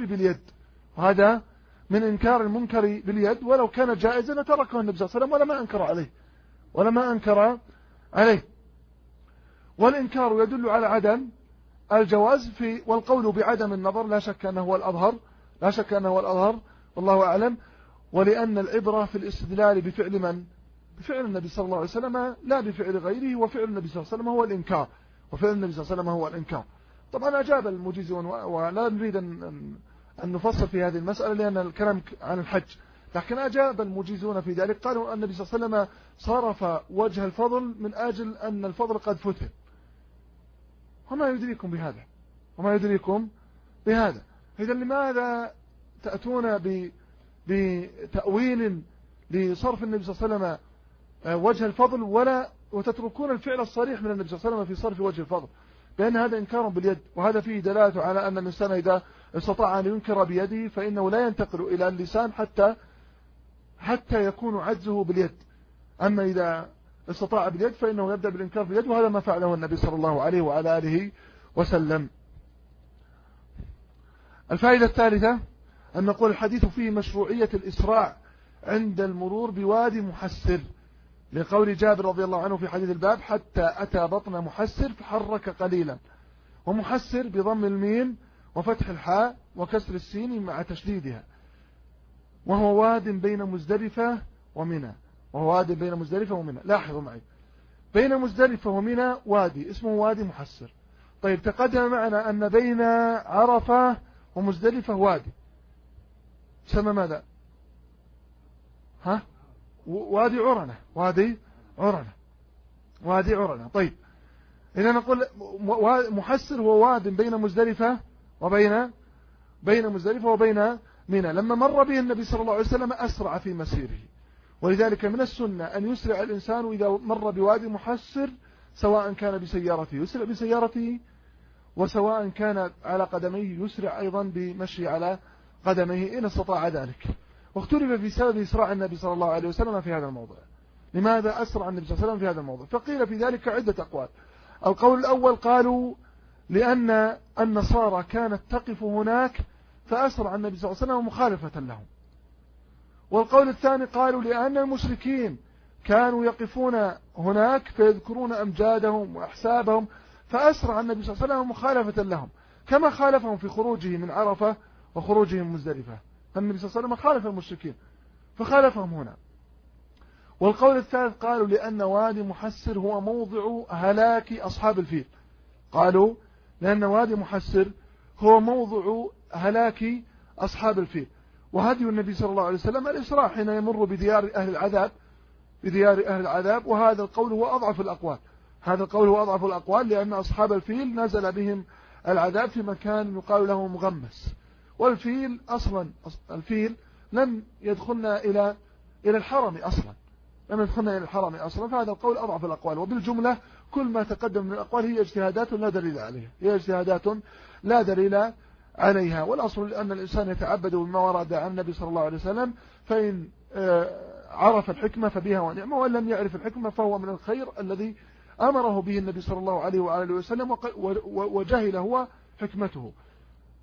المنكر باليد، ولو كان جائزا لتركه النبي صلى الله عليه وسلم ولا ما أنكر عليه. والإنكار يدل على عدم الجواز والقول بعدم النظر لا شك أنه هو الأظهر والله أعلم. ولأن العبرة في الاستدلال بفعل من؟ بفعل النبي صلى الله عليه وسلم لا بفعل غيره، وفعل النبي صلى الله عليه وسلم هو الإنكار. طبعا أجاب المجيزون، ولا نريد أن نفصل في هذه المسألة لأن الكلام عن الحج، لكن أجاب المجيزون في ذلك، قالوا أن النبي صلى الله عليه وسلم صرف وجه الفضل من أجل أن الفضل قد فتن. وما يدريكم بهذا؟ إذا لماذا تأتون بتأويل لصرف النبي صلى الله عليه وسلم وجه الفضل وتتركون الفعل الصريح من النبي صلى الله عليه وسلم في صرف وجه الفضل؟ لأن هذا إنكار باليد، وهذا فيه دلالة على أن الإنسان إذا استطاع أن ينكر بيده فإنه لا ينتقل إلى اللسان حتى يكون عجزه باليد. أما إذا استطاع باليد فإنه يبدأ بالإنكار باليد، وهذا ما فعله النبي صلى الله عليه وعلى آله وسلم. الفائدة الثالثة أن نقول الحديث فيه مشروعية الإسراع عند المرور بوادي محسر، لقول جابر رضي الله عنه في حديث الباب: حتى أتى بطن محسر فحرك قليلا. ومحسر بضم الميم وفتح الحاء وكسر السين مع تشديدها، وهو واد بين مزدلفة ومنى. لاحظوا معي، بين مزدلفة ومنى وادي اسمه وادي محسر. طيب تقدم معنا أن بين عرفة ومزدلفة وادي سمى ماذا؟ وادي عرنة. طيب إذا نقول محسر هو واد بين مزدلفة وبين منى. لما مر به النبي صلى الله عليه وسلم أسرع في مسيره، ولذلك من السنة أن يسرع الإنسان إذا مر بوادي محسر، سواء كان بسيارته يسرع بسيارته، وسواء كان على قدميه يسرع أيضا بمشي على قدميه إن استطاع ذلك. واختلف في سبب إسراع النبي صلى الله عليه وسلم في هذا الموضوع. لماذا أسرع النبي صلى الله عليه وسلم في هذا الموضوع؟ فقيل في ذلك عدة أقوال. القول الأول قالوا لأن النصارى كانت تقف هناك فأسرع النبي صلى الله عليه وسلم مخالفة لهم. والقول الثاني قالوا لأن المشركين كانوا يقفون هناك فيذكرون أمجادهم وأحسابهم فأسرع النبي صلى الله عليه وسلم مخالفة لهم، كما خالفهم في خروجه من عرفة وخروجهم مزدلفة. فالنبي صلى الله عليه وسلم خالف المشركين فخالفهم هنا. والقول الثالث قالوا لأن وادي محسر هو موضع هلاك أصحاب الفيل. قالوا لأن وادي محسر هو موضع هلاك أصحاب الفيل. وهدي النبي صلى الله عليه وسلم الإسراع حين يمر بديار أهل العذاب. وهذا القول هو أضعف الأقوال، لأن أصحاب الفيل نزل بهم العذاب في مكان يقال له مغمس. والفيل أصلا لم يدخلنا إلى الحرم أصلا، فهذا القول أضعف الأقوال. وبالجملة كل ما تقدم من الأقوال هي اجتهادات لا دليل عليها. والأصل أن الإنسان يتعبد بما ورد عن النبي صلى الله عليه وسلم، فإن عرف الحكمة فبها ونعمة، وإن لم يعرف الحكمة فهو من الخير الذي أمره به النبي صلى الله عليه وآله وسلم وجهل هو حكمته.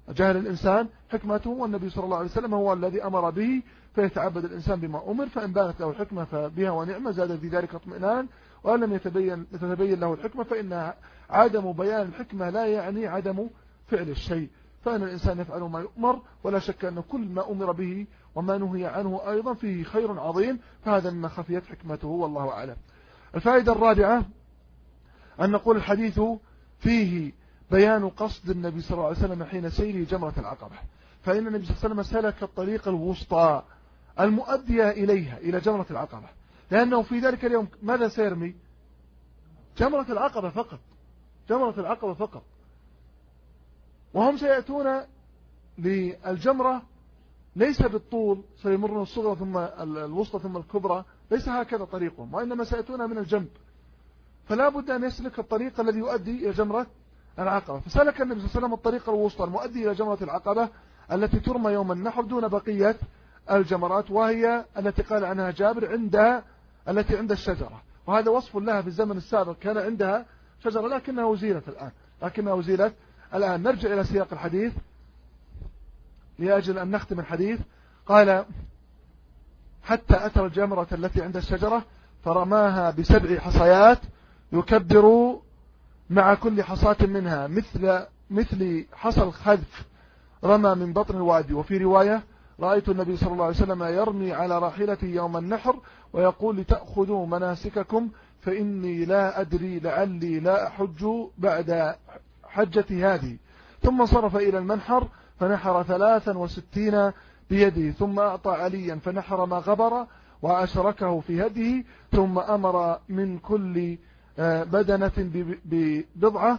جهل الإنسان حكمته، والنبي صلى الله عليه وسلم هو الذي أمر به، فيتعبد الإنسان بما أمر، فإن بانت له الحكمة فبها ونعمة زاد في ذلك اطمئنان، وأن لم يتبين له الحكمة فإن عدم بيان الحكمة لا يعني عدم فعل الشيء، فإن الإنسان يفعل ما يؤمر، ولا شك أن كل ما أمر به وما نهي عنه أيضا فيه خير عظيم، فهذا مما خفيت حكمته والله أعلم. الفائدة الرابعة أن نقول الحديث فيه بيان قصد النبي صلى الله عليه وسلم حين سيره جمرة العقبة، فإن النبي صلى الله عليه وسلم سلك الطريق الوسطى المؤدية إليها إلى جمرة العقبة، لأنه في ذلك اليوم ماذا سيرمي؟ جمرة العقبة فقط، جمرة العقبة فقط، وهم سيأتون للجمرة ليس بالطول، سيمرون الصغرى ثم الوسطى ثم الكبرى، ليس هكذا طريقهم، وإنما سيأتون من الجنب، فلا بد أن يسلك الطريق الذي يؤدي إلى جمرة العقبة. فسلك النبي صلى الله عليه وسلم الطريق الوسطى المؤدي إلى جمرة العقبة التي ترمى يوم النحر دون بقية الجمرات، وهي التي قال عنها جابر عندها التي عند الشجرة، وهذا وصف لها في الزمن السابق كان عندها شجرة لكنها أزيلت الآن. نرجع إلى سياق الحديث لأجل أن نختم الحديث. قال حتى أتى الجمرة التي عند الشجرة فرماها ب7 حصيات يكبر مع كل حصاة منها مثل حصى الخذف رمى من بطن الوادي. وفي رواية رأيت النبي صلى الله عليه وسلم يرمي على راحلته يوم النحر ويقول لتأخذوا مناسككم فإني لا أدري لعلي لا أحج بعد حجتي هذه. ثم صرف إلى المنحر فنحر 63 بيده، ثم أعطى عليا فنحر ما غبر وأشركه في هديه، ثم أمر من كل بدنة ببضعة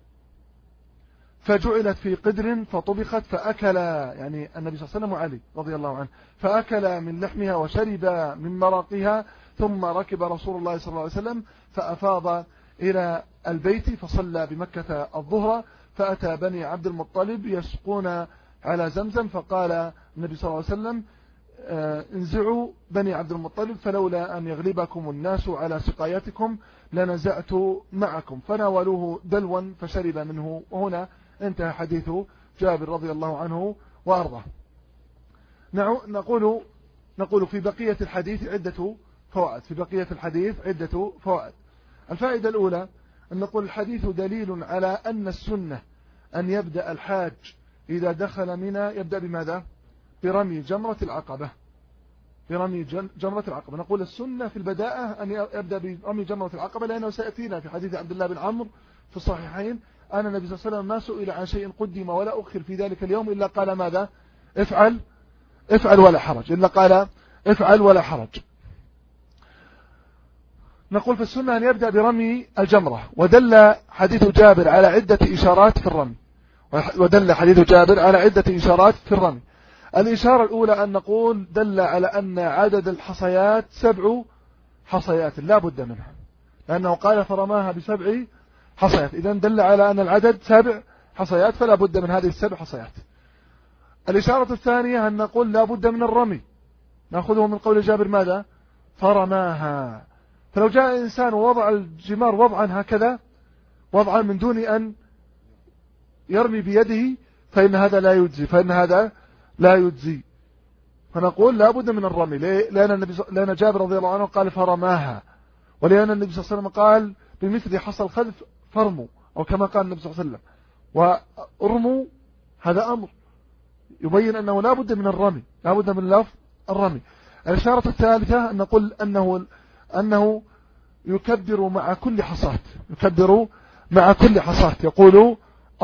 فجعلت في قدر فطبخت فأكل، يعني النبي صلى الله عليه وسلم وعلي رضي الله عنه، فأكل من لحمها وشرب من مرقها، ثم ركب رسول الله صلى الله عليه وسلم فأفاض إلى البيت فصلى بمكة الظهر، فأتى بني عبد المطلب يسقون على زمزم، فقال النبي صلى الله عليه وسلم انزعوا بني عبد المطلب فلولا أن يغلبكم الناس على سقايتكم لنزعت معكم، فناولوه دلوا فشرب منه. وهنا انتهى حديث جابر رضي الله عنه وأرضاه. نقول في بقية الحديث عدة فوائد. الفائدة الأولى أن نقول الحديث دليل على أن السنة أن يبدأ الحاج إذا دخل منى يبدأ بماذا؟ برمي جمرة العقبة. نقول السنة في البداءة أن يبدأ برمي جمرة العقبة، لأنه سيأتينا في حديث عبد الله بن عمرو في الصحيحين أن النبي صلى الله عليه وسلم ما سئل عن شيء قدم ولا أخر في ذلك اليوم إلا قال ماذا؟ افعل ولا حرج. نقول في السنة أن يبدأ برمي الجمرة، ودل حديث جابر على عدة إشارات في الرمي. الإشارة الأولى أن نقول دل على أن عدد الحصيات 7 حصيات لا بد منها، لأنه قال فرماها ب7 حصيات، إذن دل على أن العدد 7 حصيات، فلا بد من هذه 7 حصيات. الإشارة الثانية أن نقول لا بد من الرمي، نأخذه من قول جابر ماذا؟ فرماها. فلو جاء إنسان ووضع الجمار وضعا هكذا، وضعا من دون أن يرمي بيده، فإن هذا لا يجزي، فنقول لا بد من الرمي. لأن جابر رضي الله عنه قال فرماها، ولأن النبي صلى الله عليه وسلم قال بمثل حصى الخذف فرموا، أو كما قال النبي صلى الله عليه وسلم، وارموا هذا أمر يبين أنه لا بد من الرمي، لا بد من لفظ الرمي. الإشارة الثالثة أن نقول أنه يكبر مع كل حصاة، يقول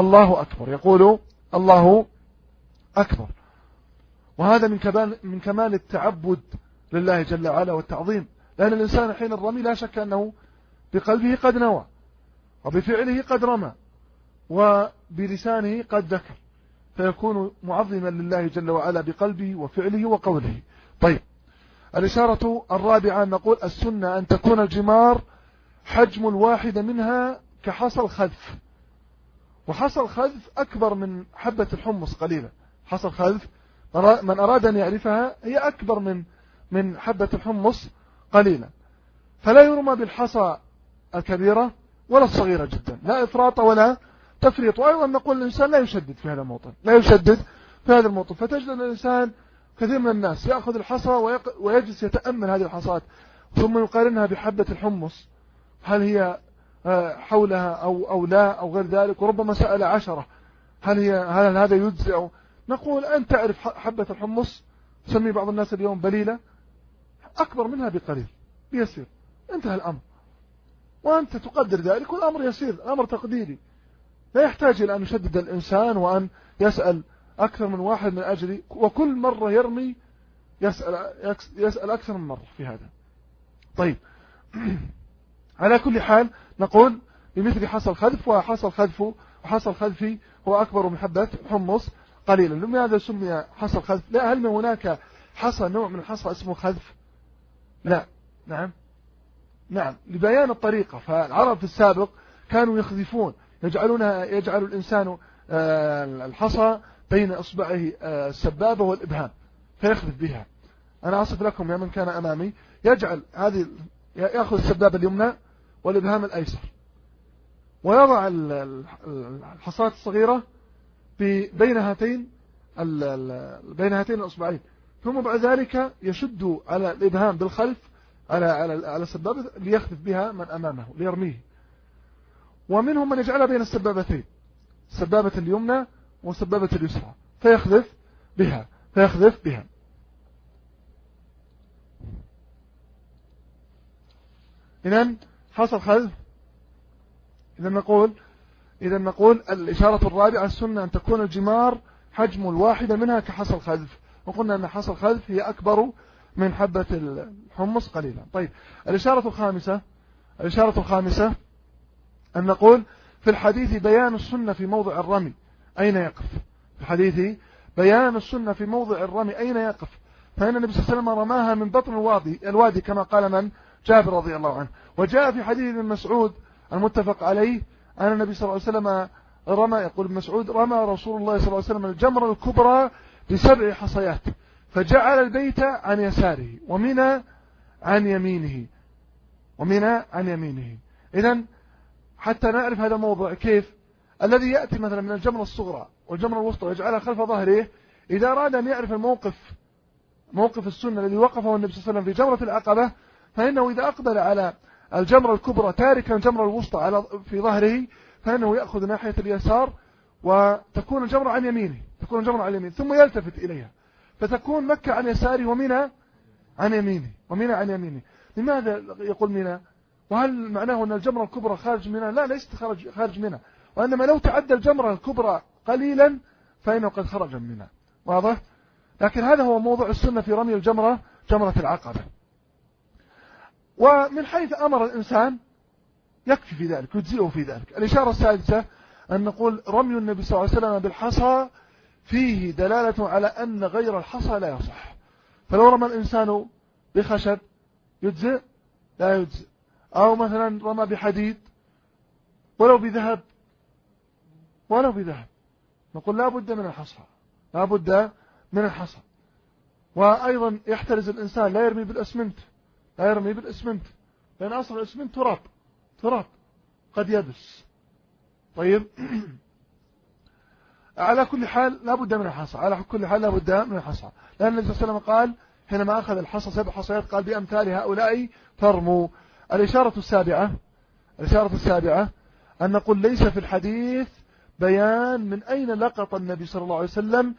الله أكبر، وهذا من كمال التعبد لله جل وعلا والتعظيم، لأن الإنسان حين الرمي لا شك أنه بقلبه قد نوى، وبفعله قد رمى، وبلسانه قد ذكر، فيكون معظما لله جل وعلا بقلبه وفعله وقوله. طيب، الإشارة الرابعة نقول السنة أن تكون الجمار حجم الواحد منها كحصى الخذف، وحصى الخذف أكبر من حبة الحمص قليلا. حصى الخذف من أراد أن يعرفها هي أكبر من حبة الحمص قليلا، فلا يرمى بالحصى الكبيرة ولا الصغيرة جدا، لا إفراط ولا تفريط. وأيضا نقول الإنسان لا يشدد في هذا الموطن، لا يشدد في هذا الموطن. فتجد أن الإنسان كثير من الناس يأخذ الحصى ويجلس يتأمل هذه الحصات ثم يقارنها بحبة الحمص، هل هي حولها أو لا أو غير ذلك، وربما سأل 10 هل هذا يجزئ. نقول أن تعرف حبة الحمص تسمي بعض الناس اليوم بليلة، أكبر منها بقليل بيسير، انتهى الأمر، وأنت تقدر ذلك والأمر يسير، الأمر تقديري، لا يحتاج إلى أن يشدد الإنسان وأن يسأل أكثر من واحد من أجل وكل مرة يرمي يسأل أكثر من مرة في هذا. طيب على كل حال نقول بمثل حصى الخذف وحصى الخذف هو أكبر من حبة حمص قليلا. لماذا سمي حصى الخذف؟ لا، هل من هناك حصى نوع من الحصى اسمه خذف؟ لا. نعم لبيان الطريقة. فالعرب في السابق كانوا يخذفون، يجعل الإنسان الحصى بين إصبعه السبابة والإبهام فيخذف بها. أنا أصف لكم يا من كان أمامي، يأخذ السبابة اليمنى والإبهام الأيسر ويضع الحصاة الصغيرة بين هاتين الأصبعين، ثم بعد ذلك يشد على الإبهام بالخلف على السبابة ليخذف بها من أمامه ليرميه. ومنهم من يجعلها بين السبابتين، السبابة اليمنى والسبابة اليسرى، فيخذف بها. إذن حصى الخذف. إذا نقول الإشارة الرابعة السنة أن تكون الجمار حجم الواحدة منها كحصى الخذف، وقلنا أن حصى الخذف هي أكبر من حبة الحمص قليلا. طيب الإشارة الخامسة أن نقول في الحديث بيان السنة في موضع الرمي أين يقف. في الحديث بيان السنة في موضع الرمي أين يقف، فإن النبي صلى الله عليه وسلم رماها من بطن الوادي كما قال من جابر رضي الله عنه. وجاء في حديث ابن مسعود المتفق عليه أن النبي صلى الله عليه وسلم يقول ابن مسعود رمى رسول الله صلى الله عليه وسلم الجمرة الكبرى ب7 حصيات، فجعل البيت عن يساره ومنى عن يمينه. إذن حتى نعرف هذا الموضوع كيف الذي يأتي مثلا من الجمرة الصغرى والجمرة الوسطى ويجعلها خلف ظهره، إذا أراد أن يعرف موقف السنة الذي وقفه النبي صلى الله عليه وسلم في جمرة العقبة، فإنه إذا أقبل على الجمرة الكبرى تاركا الجمرة الوسطى في ظهره، فإنه يأخذ ناحية اليسار وتكون الجمرة عن يمينه، ثم يلتفت إليها فتكون مكة عن يساره ومنى عن يمينه. لماذا يقول منى؟ وهل معناه أن الجمرة الكبرى خارج منى؟ لا، ليست خارج منى، وإنما لو تعدى الجمرة الكبرى قليلا فإنه قد خرج منى. واضح؟ لكن هذا هو موضوع السنة في رمي جمرة العقبة. ومن حيث أمر الإنسان يكفي في ذلك، يجزئه في ذلك. الإشارة السادسة أن نقول رمي النبي صلى الله عليه وسلم بالحصى فيه دلالة على أن غير الحصى لا يصح. فلو رمى الإنسان بخشب يجزئ؟ لا يجزئ. أو مثلا رمى بحديد ولو بذهب نقول لا بد من الحصى. وأيضا يحترز الإنسان لا يرمي بالأسمنت، لأن أصل الأسمنت تراب قد يبس. طيب على كل حال لا بد من الحصى، لأن النبي صلى الله عليه وسلم قال حينما أخذ الحصى 7 حصيات قال بأمثال هؤلاء فارموا. الإشارة السابعة أن نقول ليس في الحديث بيان من أين لقط النبي صلى الله عليه وسلم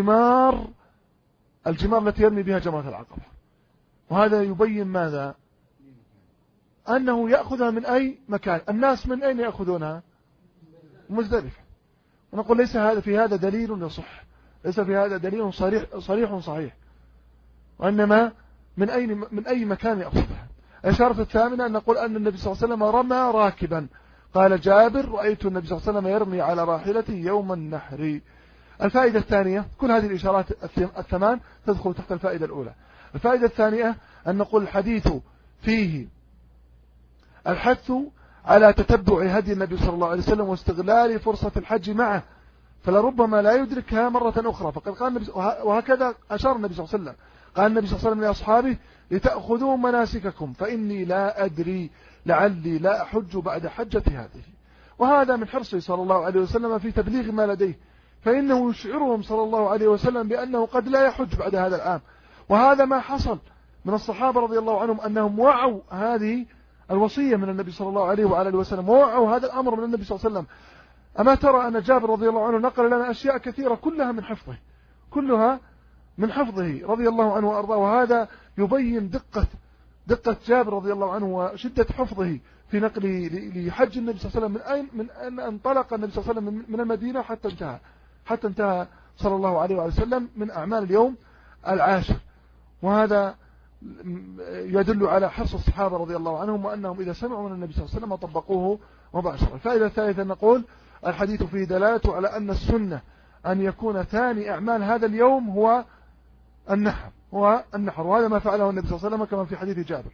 الجمار التي يرمي بها جمرة العقبة. وهذا يبين ماذا؟ أنه يأخذها من أي مكان. الناس من أين يأخذونها؟ مزدلفة. ونقول ليس في هذا دليل يصح، ليس في هذا دليل صحيح، وإنما من أي مكان يأخذها. الإشارة الثامنة أن نقول أن النبي صلى الله عليه وسلم رمى راكبا. قال جابر رأيت النبي صلى الله عليه وسلم يرمي على راحلته يوم النحر. الفائدة الثانية، كل هذه الإشارات الثمان تدخل تحت الفائدة الأولى. الفائدة الثانية أن نقول الحديث فيه الحث على تتبع هدي النبي صلى الله عليه وسلم واستغلال فرصة الحج معه، فلربما لا يدركها مرة أخرى. فقد قال النبي، وهكذا أشار النبي صلى الله عليه وسلم، قال النبي صلى الله عليه وسلم لأصحابه لتأخذوا مناسككم فإني لا أدري لعلي لا أحج بعد حجة هذه. وهذا من حرصه صلى الله عليه وسلم في تبليغ ما لديه، فإنه يشعرهم صلى الله عليه وسلم بأنه قد لا يحج بعد هذا العام. وهذا ما حصل من الصحابة رضي الله عنهم، أنهم وعوا هذه الوصية من النبي صلى الله عليه وعلى وسلم، ووعوا هذا الأمر من النبي صلى الله عليه وسلم. أما ترى أن جابر رضي الله عنه نقل لنا أشياء كثيرة كلها من حفظه، كلها من حفظه رضي الله عنه وأرضاه. وهذا يبين دقة جابر رضي الله عنه وشدة حفظه في نقله لحج النبي صلى الله عليه وسلم من أن انطلق النبي صلى الله عليه وسلم من المدينة حتى انتهى صلى الله عليه وسلم من أعمال اليوم العاشر. وهذا يدل على حرص الصحابة رضي الله عنهم، وأنهم إذا سمعوا من النبي صلى الله عليه وسلم طبقوه مباشرة. الفائدة الثالثة نقول الحديث فيه دلالة على أن السنة أن يكون ثاني أعمال هذا اليوم هو النحر، وهذا ما فعله النبي صلى الله عليه وسلم كما في حديث جابر.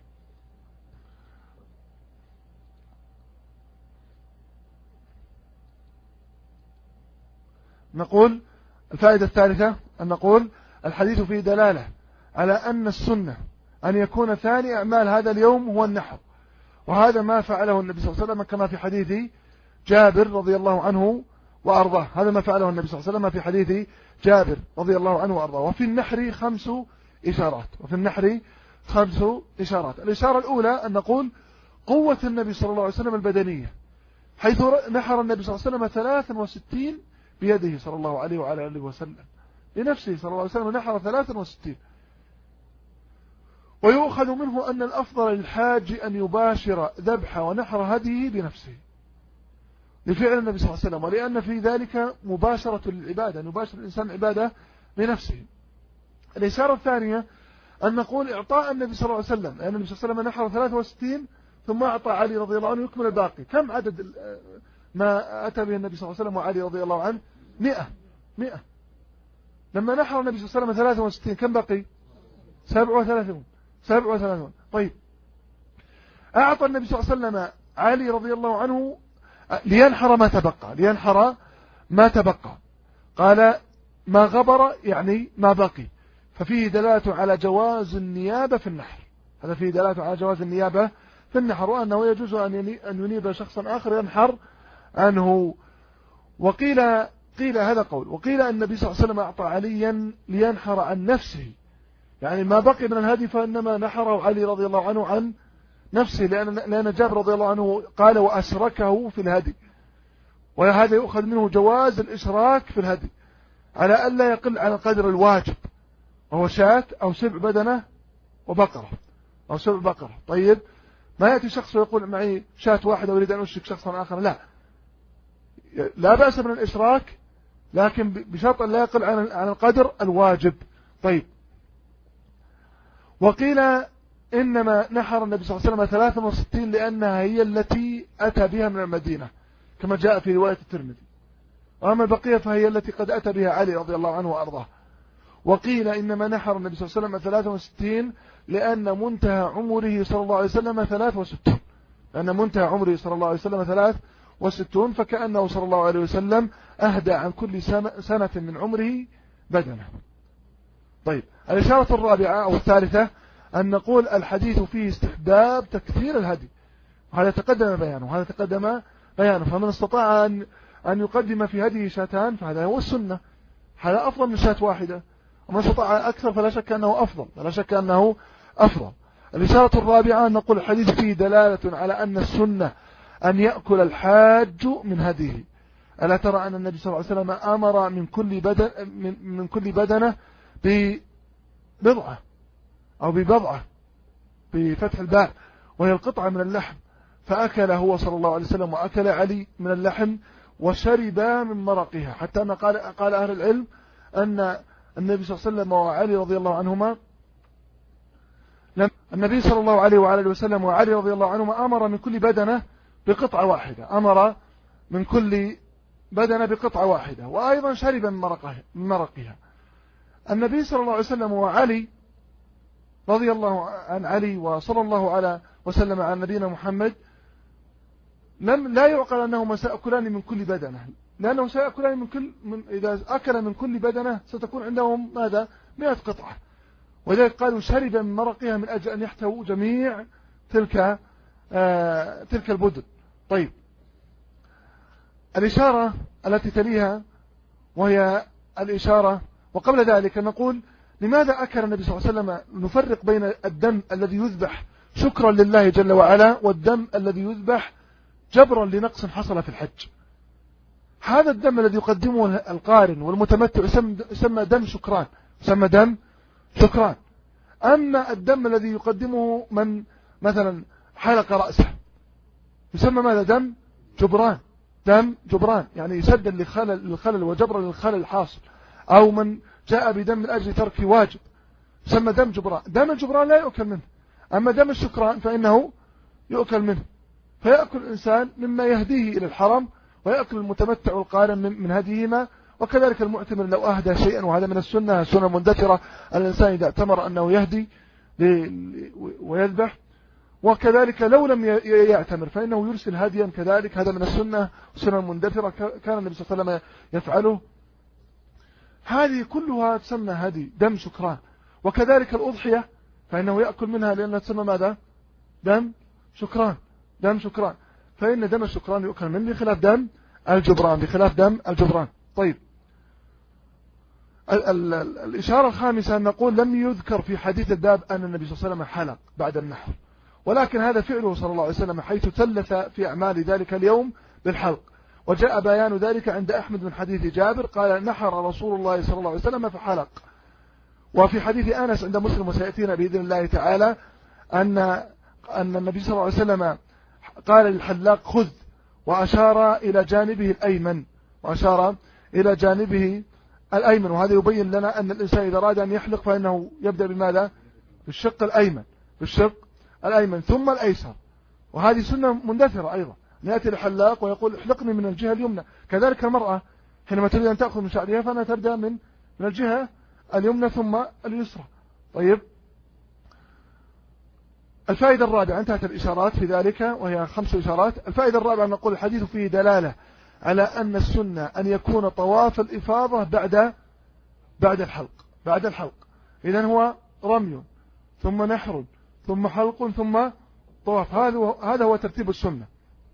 نقول الفائدة الثالثة أن نقول الحديث فيه دلالة على أن السنة أن يكون ثاني أعمال هذا اليوم هو النحر، وهذا ما فعله النبي صلى الله عليه وسلم كما في حديث جابر رضي الله عنه وأرضاه. هذا ما فعله النبي صلى الله عليه وسلم في حديث جابر رضي الله عنه وأرضاه. وفي النحر 5 إشارات. الإشارة الأولى أن نقول قوة النبي صلى الله عليه وسلم البدنية، حيث نحر النبي صلى الله عليه وسلم 63 بيده صلى الله عليه وعلى آله وسلم، لنفسه صلى الله عليه وسلم نحر 63. ويؤخذ منه أن الأفضل للحاج أن يباشر ذبح ونحر هديه بنفسه لفعل النبي صلى الله عليه وسلم، ولأن في ذلك مباشرة للعبادة، أن يباشر الإنسان العبادة بنفسه. الإشارة الثانية أن نقول إعطاء النبي صلى الله عليه وسلم، لأن النبي صلى الله عليه وسلم نحر 63 ثم أعطى علي رضي الله عنه يكمل الباقي. كم عدد ما أتى به النبي صلى الله عليه وسلم وعلي رضي الله عنه؟ 100. لما نحر النبي صلى الله عليه وسلم 63 كم بقي؟ 37. طيب، أعطى النبي صلى الله عليه وسلم علي رضي الله عنه لينحر ما تبقى، قال ما غبر يعني ما بقي، ففيه دلالة على جواز النيابة في النحر. هذا فيه دلالة على جواز النيابة في النحر، وأنه يجوز أن ينيب شخصا آخر ينحر عنه. وقيل هذا قول، وقيل أن النبي صلى الله عليه وسلم أعطى عليا لينحر عن نفسه، يعني ما بقي من الهدي فإنما نحره علي رضي الله عنه عن نفسه، لأن جابر رضي الله عنه قال وأشركه في الهدي، وهذا يؤخذ منه جواز الإشراك في الهدي على ألا يقل عن القدر الواجب، وهو شاة أو 7 بدنة وبقرة أو 7 بقرة. طيب، ما يأتي شخص ويقول معي شاة واحدة ويريد أن أشرك شخصا آخر، لا بأس من الإشراك، لكن بشرط أن لا يقل عن القدر الواجب. طيب، وقيل إنما نحر النبي صلى الله عليه وسلم 63 لأنها هي التي أتى بها من المدينة كما جاء في رواية الترمذي، وأما البقية فهي التي قد أتى بها علي رضي الله عنه وأرضاه. وقيل إنما نحر النبي صلى الله عليه وسلم 63 لأن منتهى عمره صلى الله عليه وسلم 63، لأن منتهى عمره صلى الله عليه وسلم 63، فكأنه صلى الله عليه وسلم أهدى عن كل سنة من عمره بدنه. طيب، الإشارة الرابعة أو الثالثة أن نقول الحديث فيه استحباب تكثير الهدي، وهذا تقدم بيانه، فمن استطاع أن يقدم في هديه شاتان فهذا هو السنة، هذا أفضل من شاة واحدة، ومن استطاع أكثر فلا شك أنه أفضل. الإشارة الرابعة أن نقول الحديث فيه دلالة على أن السنة أن يأكل الحاج من هديه. ألا ترى أن النبي صلى الله عليه وسلم أمر من كل بدنة ببضعة أو ببضعة بفتح الباء، وهي القطعة من اللحم، فأكل هو صلى الله عليه وسلم وأكل علي من اللحم وشربا من مرقها، حتى أن قال أهل العلم أن النبي صلى الله عليه وسلم وعلي رضي الله عنهما النبي صلى الله عليه وعلى وسلم وعلي رضي الله عنهما أمر من كل بدنة بقطعة واحدة، وأيضا شرب من مرقها. النبي صلى الله عليه وسلم وعلي رضي الله عن علي وصلى الله على وسلم على نبينا محمد لا يعقل أنهما سيأكلان من كل بدنة، لأنه سيأكلان إذا أكل من كل بدنة ستكون عندهم ماذا؟ 100 قطعة، ولذلك قالوا شرب من مرقها من أجل أن يحتووا جميع تلك البدن. طيب، الإشارة التي تليها وهي الإشارة، وقبل ذلك نقول لماذا أكل النبي صلى الله عليه وسلم نفرق بين الدم الذي يذبح شكرا لله جل وعلا والدم الذي يذبح جبرا لنقص حصل في الحج. هذا الدم الذي يقدمه القارن والمتمتع يسمى دم شكران، يسمى دم شكران. أما الدم الذي يقدمه من مثلا حلق رأسه يسمى ماذا؟ دم جبران، دم جبران، يعني يسد للخلل وجبر للخلل الحاصل. أو من جاء بدم من أجل ترك واجب يسمى دم جبران. دم الجبران لا يؤكل منه، أما دم الشكران فإنه يؤكل منه، فيأكل الإنسان مما يهديه إلى الحرم، ويأكل المتمتع والقارن من هديهما، وكذلك المعتمر لو أهدى شيئا، وهذا من السنة، سنة مندثرة الإنسان إذا اعتمر أنه يهدي ويذبح، وكذلك لو لم يعتمر فإنه يرسل هديا كذلك، هذا من السنة، سنة مندثرة كان النبي صلى الله عليه وسلم يفعله. هذه كلها تسمى هدي دم شكران. وكذلك الأضحية فإنه يأكل منها لأنها تسمى ماذا؟ دم شكران، دم شكران، فإن دم الشكران يؤكل منه بخلاف دم الجبران، بخلاف دم الجبران. طيب، الإشارة الخامسة أن نقول لم يذكر في حديث الباب أن النبي صلى الله عليه وسلم حلق بعد النحر، ولكن هذا فعله صلى الله عليه وسلم حيث ثلث في أعمال ذلك اليوم بالحلق، وجاء بيان ذلك عند أحمد من حديث جابر قال نحر رسول الله صلى الله عليه وسلم فحلق. وفي حديث أنس عند مسلم وسيأتينا بإذن الله تعالى أن النبي صلى الله عليه وسلم قال للحلاق خذ، وأشار إلى جانبه الأيمن، وأشار إلى جانبه الأيمن. وهذا يبين لنا أن الإنسان إذا أراد أن يحلق فإنه يبدأ بماذا؟ بالشق الأيمن، بالشق الأيمن ثم الأيسر. وهذه سنة مندثرة أيضا، يأتي الحلاق ويقول احلقني من الجهة اليمنى. كذلك المرأة حينما تريد أن تأخذ من شعرها فأنا تبدأ من الجهة اليمنى ثم اليسرى. طيب، الفائدة الرابعة، انتهت الإشارات في ذلك وهي 5 إشارات. الفائدة الرابعة نقول الحديث فيه دلالة على أن السنة أن يكون طواف الإفاضة بعد الحلق. إذن هو رمي ثم نحر ثم حلق ثم طواف، هذا هو ترتيب السنة.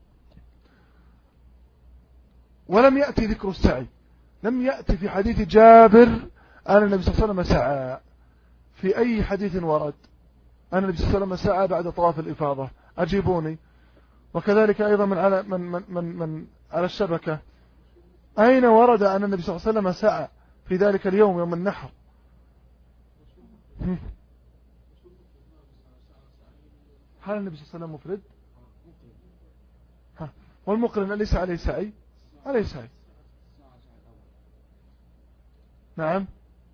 ولم يأتي ذكر السعي، لم يأتي في حديث جابر أن النبي صلى الله عليه وسلم سعى. في أي حديث ورد أن النبي صلى الله عليه وسلم سعى بعد طواف الإفاضة؟ أجيبوني. وكذلك أيضا من على الشبكة، أين ورد أن النبي صلى الله عليه وسلم سعى في ذلك اليوم يوم النحر؟ هل النبي صلى الله عليه وسلم مفرد؟ والمقرن ليس عليه سعي؟ عليه سعي. نعم.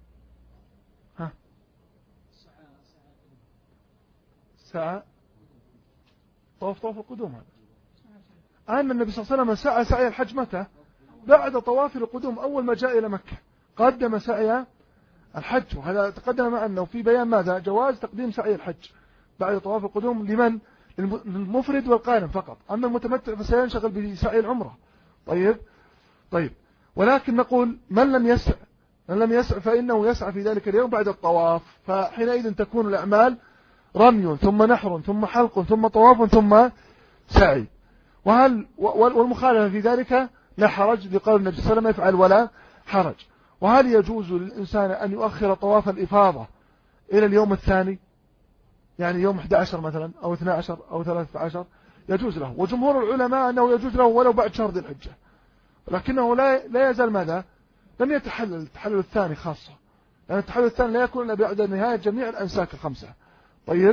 سعى طواف القدوم. هذا أن النبي صلى الله عليه وسلم سعى سعي الحج متى؟ بعد طواف القدوم، أول ما جاء إلى مكة قدم سعي الحج. وهذا تقدم مع أنه في بيان ماذا؟ جواز تقديم سعي الحج بعد طواف القدوم لمن؟ للمفرد والقارن فقط. أما المتمتع فسينشغل بسعي العمرة. طيب، ولكن نقول من لم يسع فإنه يسعى في ذلك اليوم بعد الطواف، فحينئذ تكون الأعمال رمي ثم نحر ثم حلق ثم طواف ثم سعي. والمخالفة في ذلك لا حرج، لقول النبي صلى الله عليه وسلم يفعل ولا حرج. وهل يجوز للإنسان أن يؤخر طواف الإفاضة إلى اليوم الثاني، يعني يوم 11 مثلا أو 12 أو 13؟ يجوز له، وجمهور العلماء أنه يجوز له ولو بعد شهر ذي الحجة، ولكنه لا يزال ماذا؟ لم يتحلل التحلل الثاني خاصة، لأن التحلل الثاني لا يكون إلا بعد نهاية جميع الأنساك ال5. طيب،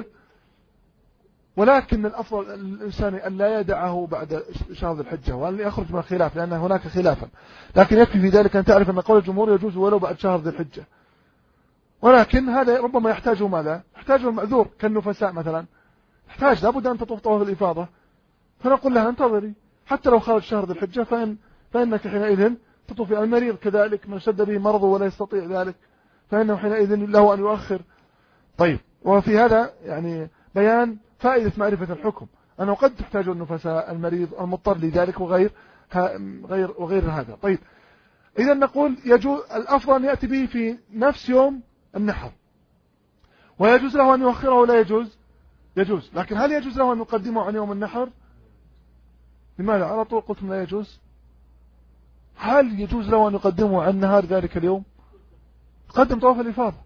ولكن الأفضل الإنسان أن لا يدعه بعد شهر ذي الحجة، وأن يخرج من الخلاف، لأن هناك خلافا. لكن يكفي في ذلك أن تعرف أن قول الجمهور يجوز ولو بعد شهر ذي الحجة. ولكن هذا ربما يحتاجه ماذا؟ يحتاجه المعذور كالنفساء مثلا، يحتاج لابد أن تطوف طواف الإفاضة، فنقول لها انتظري حتى لو خرج شهر ذي الحجة فإنك حينئذ تطوف. المريض كذلك من شد به مرضه ولا يستطيع ذلك فإنه حينئذ له أن يؤخر. طيب، وفي هذا يعني بيان فائدة معرفة الحكم، أنه قد تحتاج النفساء، المريض، المضطر لذلك وغير هذا. طيب، إذا نقول يجوز الأفضل أن يأتي به في نفس يوم النحر، ويجوز له أن يؤخره ولا يجوز؟ يجوز. لكن هل يجوز له أن يقدمه عن يوم النحر؟ لماذا على طول قلتم لا يجوز؟ هل يجوز له أن يقدمه عن نهار ذلك اليوم؟ قدم طواف الإفاضة.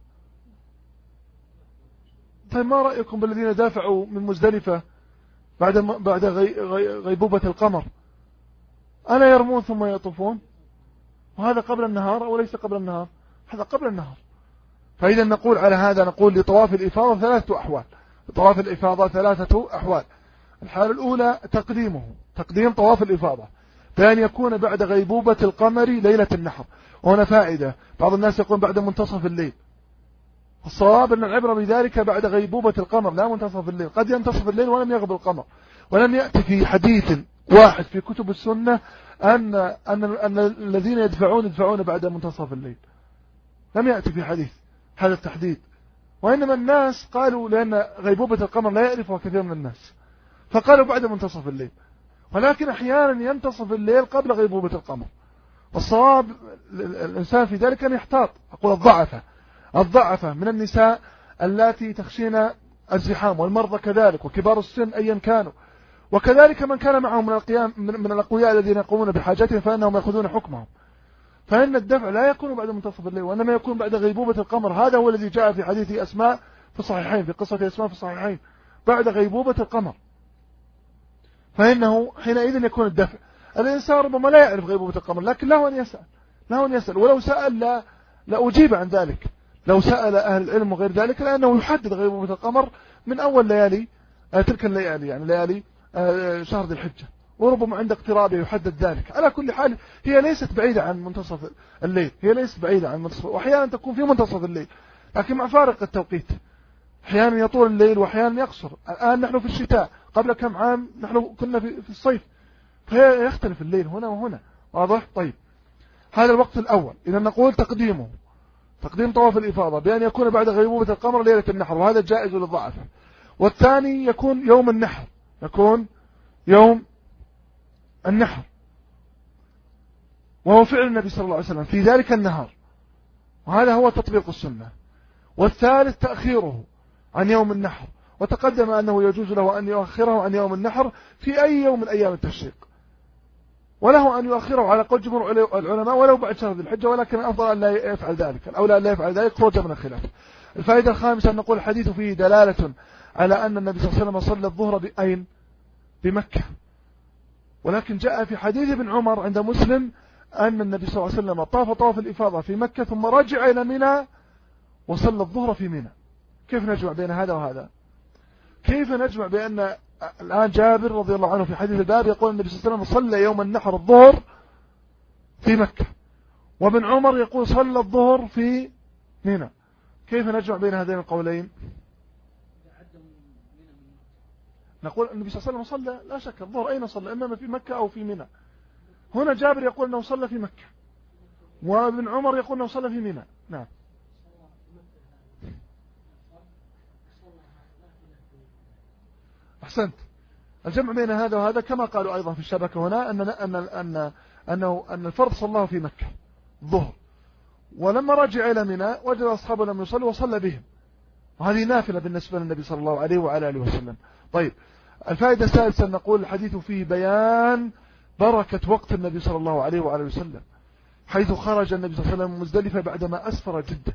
طيب ما رأيكم بالذين دافعوا من مزدلفة بعد غيبوبة القمر؟ ألا يرمون ثم يطوفون؟ وهذا قبل النهار أو ليس قبل النهار؟ هذا قبل النهار. فإذا نقول على هذا، نقول لطواف الإفاضة 3 أحوال. طواف الإفاضة 3 أحوال. الحالة الأولى تقديم طواف الإفاضة بأن يكون بعد غيبوبة القمر ليلة النحر. وهنا فائدة، بعض الناس يقول بعد منتصف الليل. الصواب أن العبرة بذلك بعد غيبوبة القمر لا منتصف الليل. قد ينتصف الليل ولم يغب القمر، ولم يأتي في حديث واحد في كتب السنة أن الذين يدفعون بعد منتصف الليل. لم يأتي في حديث هذا التحديد. وإنما الناس قالوا لأن غيبوبة القمر لا يعرفها كثير من الناس فقالوا بعد منتصف الليل، ولكن أحيانا ينتصف الليل قبل غيبوبة القمر. والصواب الإنسان في ذلك أن يحتاط. أقول الضعفة من النساء اللاتي تخشين الزحام، والمرضى كذلك، وكبار السن أيا كانوا، وكذلك من كان معهم من الأقوياء الذين يقومون بحاجتهم فإنهم يأخذون حكمهم. فإن الدفع لا يكون بعد منتصف الليل، وإنما يكون بعد غيبوبة القمر. هذا هو الذي جاء في حديث أسماء في الصحيحين، في قصة أسماء في الصحيحين، بعد غيبوبة القمر. فإنه حينئذ يكون الدفع. الإنسان ربما لا يعرف غيبوبة القمر، لكن له أن يسأل، ولو سأل لا أجيب عن ذلك. لو سأل أهل العلم وغير ذلك، لأنه يحدد غيبوبة القمر من أول ليالي تلك الليالي، يعني ليالي شهر ذي الحجة، وربما عند اقترابه يحدد ذلك. على كل حال هي ليست بعيدة عن منتصف الليل، وأحيانا تكون في منتصف الليل، لكن مع فارق التوقيت. أحيانا يطول الليل وأحيانا يقصر. الآن نحن في الشتاء، قبل كم عام نحن كنا في الصيف، فهي يختلف الليل هنا وهنا. واضح؟ طيب، هذا الوقت الأول. إذا نقول تقديم طواف الإفاضة بأن يكون بعد غيبوبة القمر ليلة النحر، وهذا جائز للضعف. والثاني يكون يوم النحر، وهو فعل النبي صلى الله عليه وسلم في ذلك النهار، وهذا هو تطبيق السنة. والثالث تأخيره عن يوم النحر، وتقدم أنه يجوز له أن يؤخره عن يوم النحر في أي يوم من أيام التشريق، وله أن يؤخره على قول جمهور العلماء ولو بعد شهر ذي الحجة، ولكن الأفضل أن لا يفعل ذلك، الأولى أن لا يفعل ذلك خروجا من الخلاف. الفائدة الخامسة أن نقول الحديث فيه دلالة على أن النبي صلى الله عليه وسلم صلى الظهر بأين؟ بمكة. ولكن جاء في حديث ابن عمر عند مسلم أن النبي صلى الله عليه وسلم طاف طواف الإفاضة في مكة ثم رجع إلى منى وصلى الظهر في منى. كيف نجمع بين هذا وهذا؟ كيف نجمع بأن الآن جابر رضي الله عنه في حديث الباب يقول النبي صلى الله عليه وسلم صلى يوم النحر الظهر في مكة، وابن عمر يقول صلى الظهر في منى؟ كيف نجمع بين هذين القولين؟ نقول النبي صلى الله عليه وسلم صلى لا شك الظهر أين صلى؟ إما في مكة أو في منى. هنا جابر يقول أنه صلى في مكة، وابن عمر يقول أنه صلى في منى. نعم. أحسنت. الجمع بين هذا وهذا كما قالوا أيضا في الشبكة هنا أن الفرض صلاه في مكة الظهر، ولما رجع إلى منى وجد أصحابه لم يصلوا وصلى بهم، وهذه نافلة بالنسبة للنبي صلى الله عليه وعلى آله وسلم. طيب، الفائدة السادسة نقول الحديث فيه بيان بركة وقت النبي صلى الله عليه وعلى آله وسلم، حيث خرج النبي صلى الله عليه وسلم من مزدلفة بعدما أسفر جدا.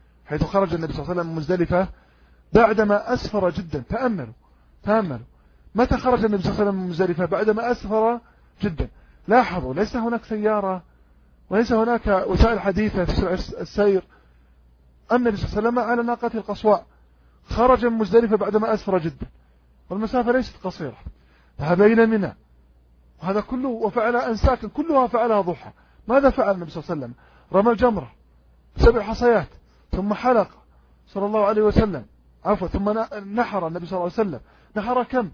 بعدما أسفر جدا. تأملوا متى خرج النبي صلى الله عليه وسلم من مزدلفة؟ بعدما أسفر جدا. لاحظوا ليس هناك سيارة وليس هناك وسائل حديثة تسرع السير. النبي صلى الله عليه وسلم على ناقته القصواء خرج من مزدلفة بعدما أسفر جدا، والمسافة ليست قصيرة، ذهب إلى منى، وهذا كله وفعل أنساك كلها فعلها ضحى. ماذا فعل النبي صلى الله عليه وسلم؟ رمى الجمرة 7 حصيات، ثم حلق صلى الله عليه وسلم، ثم نحر النبي صلى الله عليه وسلم. نحر كم؟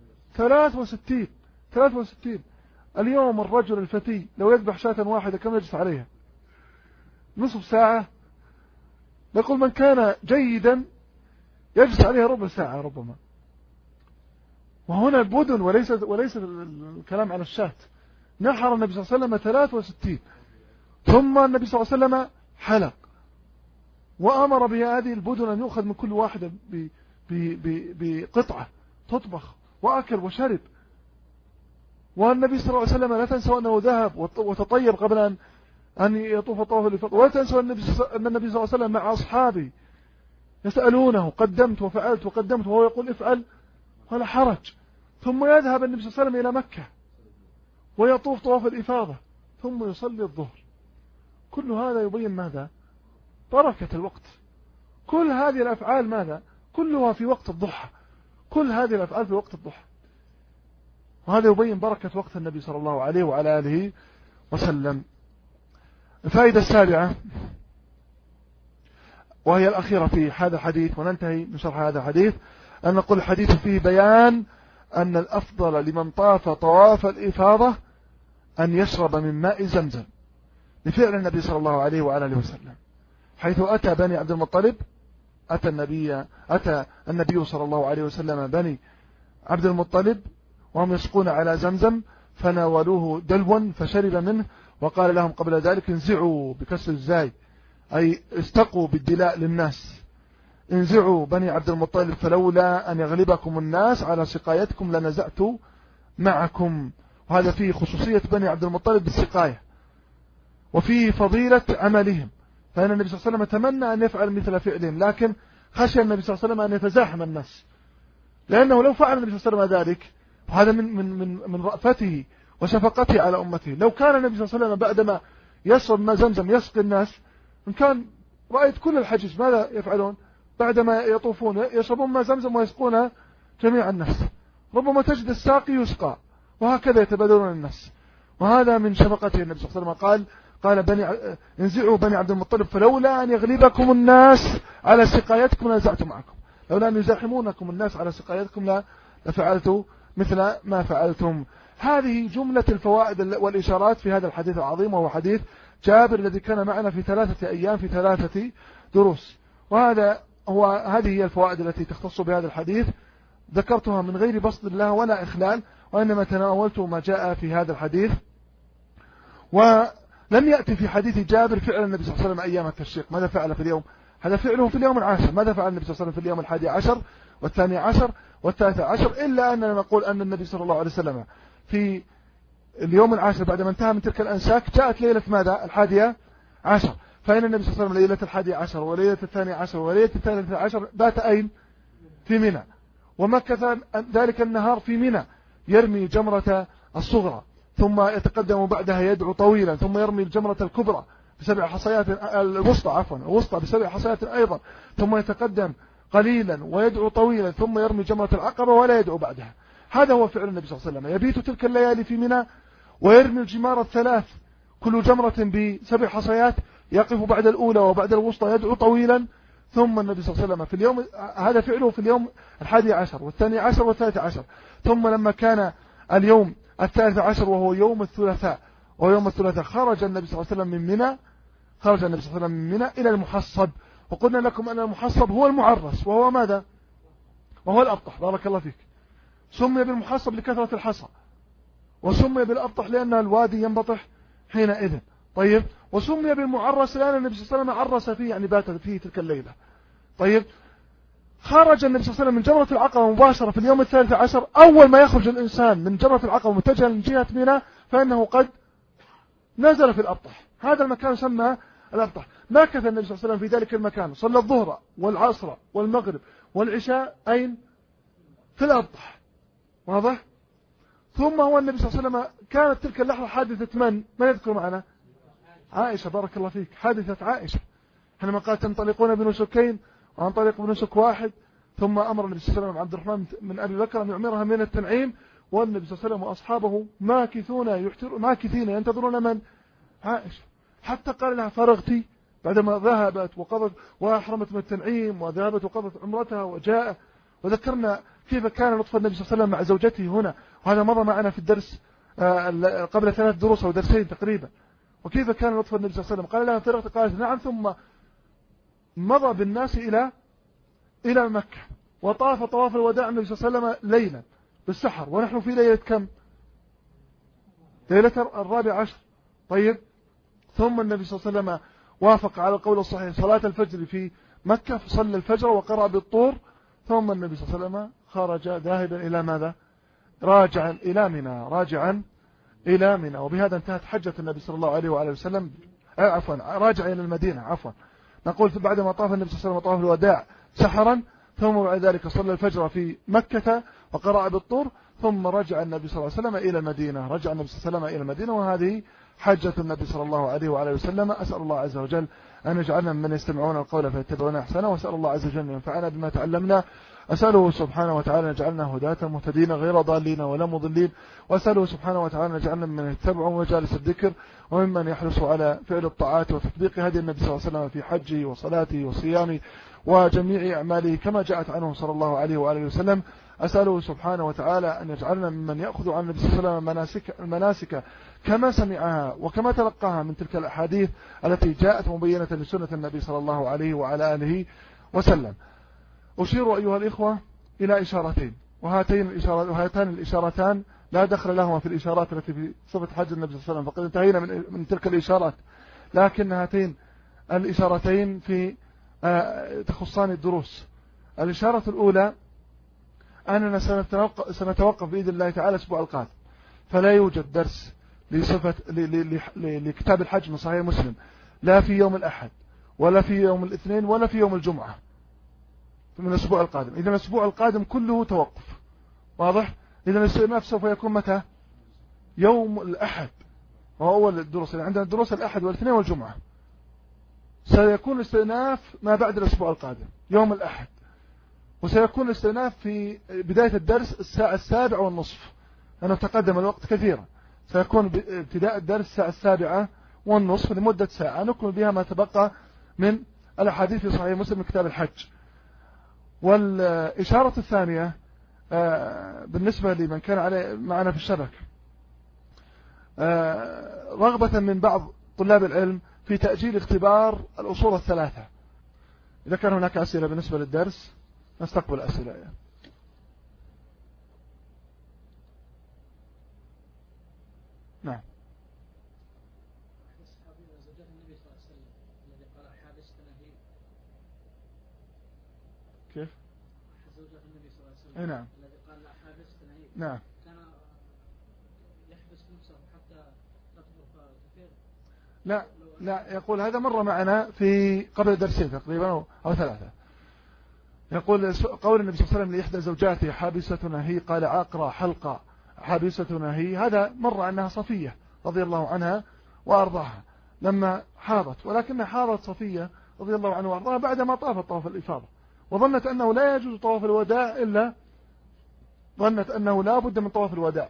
63. اليوم الرجل الفتي لو يذبح شاة واحدة كم يجلس عليها؟ نصف ساعة. نقول من كان جيدا يجلس عليها ربع ساعة ربما. وهنا البدن وليس الكلام على الشاة. نحر النبي صلى الله عليه وسلم 63، ثم النبي صلى الله عليه وسلم حلق، وأمر بهذه البدن أن يؤخذ من كل واحدة بقطعة تطبخ، وأكل وشرب. والنبي صلى الله عليه وسلم لا تنسوا أنه ذهب وتطيب قبل أن يطوف طواف الإفاضة، ولا تنسوا أن النبي صلى الله عليه وسلم مع أصحابه يسألونه قدمت وفعلت وقدمت، وهو يقول افعل ولا حرج. ثم يذهب النبي صلى الله عليه وسلم إلى مكة ويطوف طواف الإفاضة ثم يصلي الظهر. كل هذا يبين ماذا؟ بركة الوقت. كل هذه الأفعال ماذا؟ كلها في وقت الضحى، كل هذه الأفعال في وقت الضحى، وهذا يبين بركة وقت النبي صلى الله عليه وعلى آله وسلم. الفائدة السابعة وهي الأخيرة في هذا الحديث، وننتهي من شرح هذا الحديث، أن نقول الحديث فيه بيان أن الأفضل لمن طاف طواف الإفاضة أن يشرب من ماء زمزم، لفعل النبي صلى الله عليه وعلى آله وسلم، حيث أتى بني عبد المطلب، أتى النبي صلى الله عليه وسلم بني عبد المطلب وهم يسقون على زمزم، فناولوه دلوا فشرب منه، وقال لهم قبل ذلك انزعوا بكسر الزاي، أي استقوا بالدلاء للناس، انزعوا بني عبد المطلب فلولا أن يغلبكم الناس على سقايتكم لنزعت معكم. وهذا فيه خصوصية بني عبد المطلب بالسقاية، وفيه فضيلة عملهم، فإن النبي صلى الله عليه وسلم تمنى أن يفعل مثل فعلهم، لكن خشى النبي صلى الله عليه وسلم أن يتزاحم الناس، لأنه لو فعل النبي صلى الله عليه وسلم ذلك، وهذا من رأفته وشفقته على أمته، لو كان النبي صلى الله عليه وسلم بعدما يشرب ما زمزم يسقي الناس، إن كان رأيت كل الحجج ماذا يفعلون بعدما يطوفون؟ يشربون ما زمزم ويسقون جميع الناس، ربما تجد الساقي يسقى، وهكذا يتبادلون الناس. وهذا من شفقته النبي صلى الله عليه وسلم، قال انزعوا بني عبد المطلب فلولا أن يغلبكم الناس على سقايتكم لنزعت معكم، لولا أن يزاحمونكم الناس على سقايتكم لفعلت مثل ما فعلتم. هذه جملة الفوائد والإشارات في هذا الحديث العظيم، وهو حديث جابر الذي كان معنا في 3 أيام في 3 دروس. هذه هي الفوائد التي تختص بهذا الحديث، ذكرتها من غير بسط الله ولا إخلال، وإنما تناولت ما جاء في هذا الحديث. ولم يأتي في حديث جابر فعل النبي صلى الله عليه وسلم أيام التشريق، ماذا فعل في اليوم؟ هذا فعله في اليوم العاشر. ماذا فعل النبي صلى الله عليه وسلم في اليوم 11 و12 و13؟ إلا أننا نقول أن النبي صلى الله عليه وسلم في اليوم العاشر بعدما انتهى من تلك الأنساك جاءت ليلة ماذا؟ 11. فإن النبي صلى الله عليه وسلم ليلة 11 وليلة 12 وليلة 13 بات أين؟ في منى، ومكث ذلك النهار في منى يرمي جمرة الصغرى، ثم يتقدم بعدها يدعو طويلا، ثم يرمي الجمرة الكبرى ب7 حصيات، الوسطى ب7 حصيات أيضا، ثم يتقدم قليلا ويدعو طويلا، ثم يرمي جمرة العقبة ولا يدعو بعدها. هذا هو فعل النبي صلى الله عليه وسلم، يبيت تلك الليالي في منى ويرمي الجمار 3 كل جمرة ب7 حصيات، يقف بعد الأولى وبعد الوسطى يدعو طويلا، ثم النبي صلى الله عليه وسلم في اليوم هذا فعله في اليوم 11 و12 و13. ثم لما كان اليوم 13 وهو يوم الثلاثاء، خرج النبي صلى الله عليه وسلم من منى إلى المحصب. وقلنا لكم أن المحصب هو المعرس، وهو ماذا؟ وهو الأبطح، بارك الله فيك. سمي بالمحصب لكثرة الحصى، وسمي بالأبطح لأن الوادي ينبطح حينئذ. طيب، وسمي بالمعرس لأن النبي صلى الله عليه وسلم عرس فيه، يعني بات فيه تلك الليلة. طيب، خرج النبي صلى الله عليه وسلم من جمرة العقبة مباشرة في اليوم 13. أول ما يخرج الإنسان من جمرة العقبة متجها من جهة منى فإنه قد نزل في الأبطح، هذا المكان سمى الأبطح. مكث النبي صلى الله عليه وسلم في ذلك المكان، صلى الظهر والعصر والمغرب والعشاء أين؟ في الأبطح، واضح؟ ثم هو النبي صلى الله عليه وسلم كانت تلك اللحظة حادثة من يذكر معنا؟ عائشة، بارك الله فيك، حادثة عائشة حينما قالت تنطلقون بنسكين وانطلق بنسك واحد، ثم أمر النبي صلى الله عليه وسلم عبد الرحمن من أبي بكر أن يعمرها من التنعيم، والنبي صلى الله عليه وسلم وأصحابه ماكثون ينتظرون من؟ عائشة، حتى قال لها فرغتي بعدما ذهبت وقضت وأحرمت من التنعيم وذهبت وقضت عمرتها وجاء. وذكرنا كيف كان لطف النبي صلى الله عليه وسلم مع زوجته هنا، وهذا مضى معنا في الدرس قبل 3 دروس أو درسين تقريبا. وكيف كان لطف النبي صلى الله عليه وسلم، قال لها فرغت، قالت نعم، ثم مضى بالناس إلى مكة وطاف طواف الوداع النبي صلى الله عليه وسلم ليلا بالسحر، ونحن في ليلة كم؟ ليلة 14. طيب، ثم النبي صلى الله عليه وسلم وافق على القول الصحيح صلاة الفجر في مكة، فصلى الفجر وقرأ بالطور، ثم النبي صلى الله عليه وسلم خرج ذاهبا إلى ماذا؟ راجعا إلى منى. وبهذا انتهت حجة النبي صلى الله عليه وآله وسلم. راجع إلى المدينة. نقول بعدما طاف النبي صلى الله عليه وسلم طاف الوداع سحرا، ثم بعد ذلك صلى الفجر في مكة وقرأ بالطور، ثم رجع النبي صلى الله عليه وسلم إلى المدينة. وهذه حجة النبي صلى الله عليه وآله وسلم. أسأل الله عز وجل أن يجعلنا من يستمعون القول فيتبعون أحسنه، وأسأل الله عز وجل أن ينفعنا بما تعلمنا. أسأله سبحانه وتعالى أن يجعلنا هداة مهتدين غير ضالين ولا مضلين، وأسأله سبحانه وتعالى أن يجعلنا من يتبعون مجالس الذكر، وممن يحرص على فعل الطاعات وتطبيق هدي النبي صلى الله عليه وسلم في حجه وصلاته وصيامه وجميع أعماله كما جاءت عنه صلى الله عليه وآله وسلم. أسأله سبحانه وتعالى أن يجعلنا ممن يأخذ عن النبي صلى الله عليه وسلم المناسك كما سمعها وكما تلقاها من تلك الأحاديث التي جاءت مبينة لسنة النبي صلى الله عليه وعلى آله وسلم. أشير أيها الإخوة إلى إشارتين، وهاتان الإشارتان لا دخل لهما في الإشارات التي في صفة حج النبي صلى الله عليه وسلم، فقد انتهينا من تلك الإشارات، لكن هاتين الإشارتين في تخصان الدروس. الإشارة الأولى أننا سنتوقف بإذن الله تعالى الأسبوع القادم، فلا يوجد درس لكتاب الحج من صحيح مسلم، لا في يوم الأحد ولا في يوم الاثنين ولا في يوم الجمعة من الأسبوع القادم. إذن الأسبوع القادم كله توقف، واضح؟ إذن الاستئناف سوف يكون متى؟ يوم الأحد، وهو أول الدروس. يعني عندنا الدروس الأحد والاثنين والجمعة، سيكون الاستئناف ما بعد الأسبوع القادم يوم الأحد، وسيكون الاستئناف في بداية الدرس 7:30، لأنه تقدم الوقت كثيرا. سيكون ابتداء الدرس 7:30 لمدة ساعة نكمل بها ما تبقى من الأحاديث في صحيح مسلم من كتاب الحج. والإشارة الثانية بالنسبة لمن كان معنا في الشبكة، رغبة من بعض طلاب العلم في تأجيل اختبار الأصول الثلاثة. إذا كان هناك أسئلة بالنسبة للدرس نستقبل أسئلة يعني. نعم. كيف؟ زوجة النبي صلى الله عليه وسلم. نعم. الذي قال لا حابستنا هي. نعم. كان يحبس نفسه حتى تطبخ كثير. لا يقول هذا مرة معنا في قبل درسين تقريبا أو 3. يقول قول النبي صلى الله عليه وسلم لإحدى زوجاته حابستنا هي، قال عقرى حلقة حابستنا هي. هذا مر أنها صفية رضي الله عنها وأرضاها لما حاضت، ولكنها حاضت صفية رضي الله عنها وأرضاها بعدما طافت طواف الإفاضة، وظنت أنه لا يجوز طواف الوداع إلا ظنت أنه لا بد من طواف الوداع،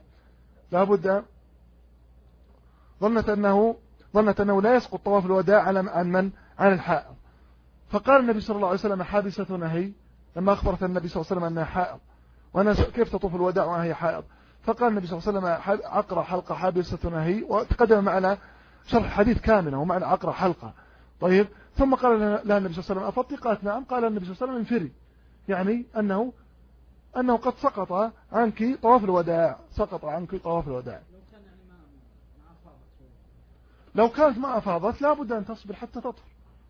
ظنت أنه لا يسقط طواف الوداع عن الحائض. فقال النبي صلى الله عليه وسلم حابستنا هي، لما أخبرت النبي صلى الله عليه وسلم أنها حائض، وأنا كيف تطوف الوداع وهي حائض؟ فقال النبي صلى الله عليه وسلم عقرى حلقة حابستنا هي، وتقدم معنا شرح الحديث كاملا ومعنى عقرى حلقة. طيب، ثم قال لها النبي صلى الله عليه وسلم أفضي؟ قالت نعم. قال النبي صلى الله عليه وسلم انفري، يعني أنه قد سقط عنك طواف الوداع، لو كانت ما أفاضت لا بد أن تصبر حتى تطهر،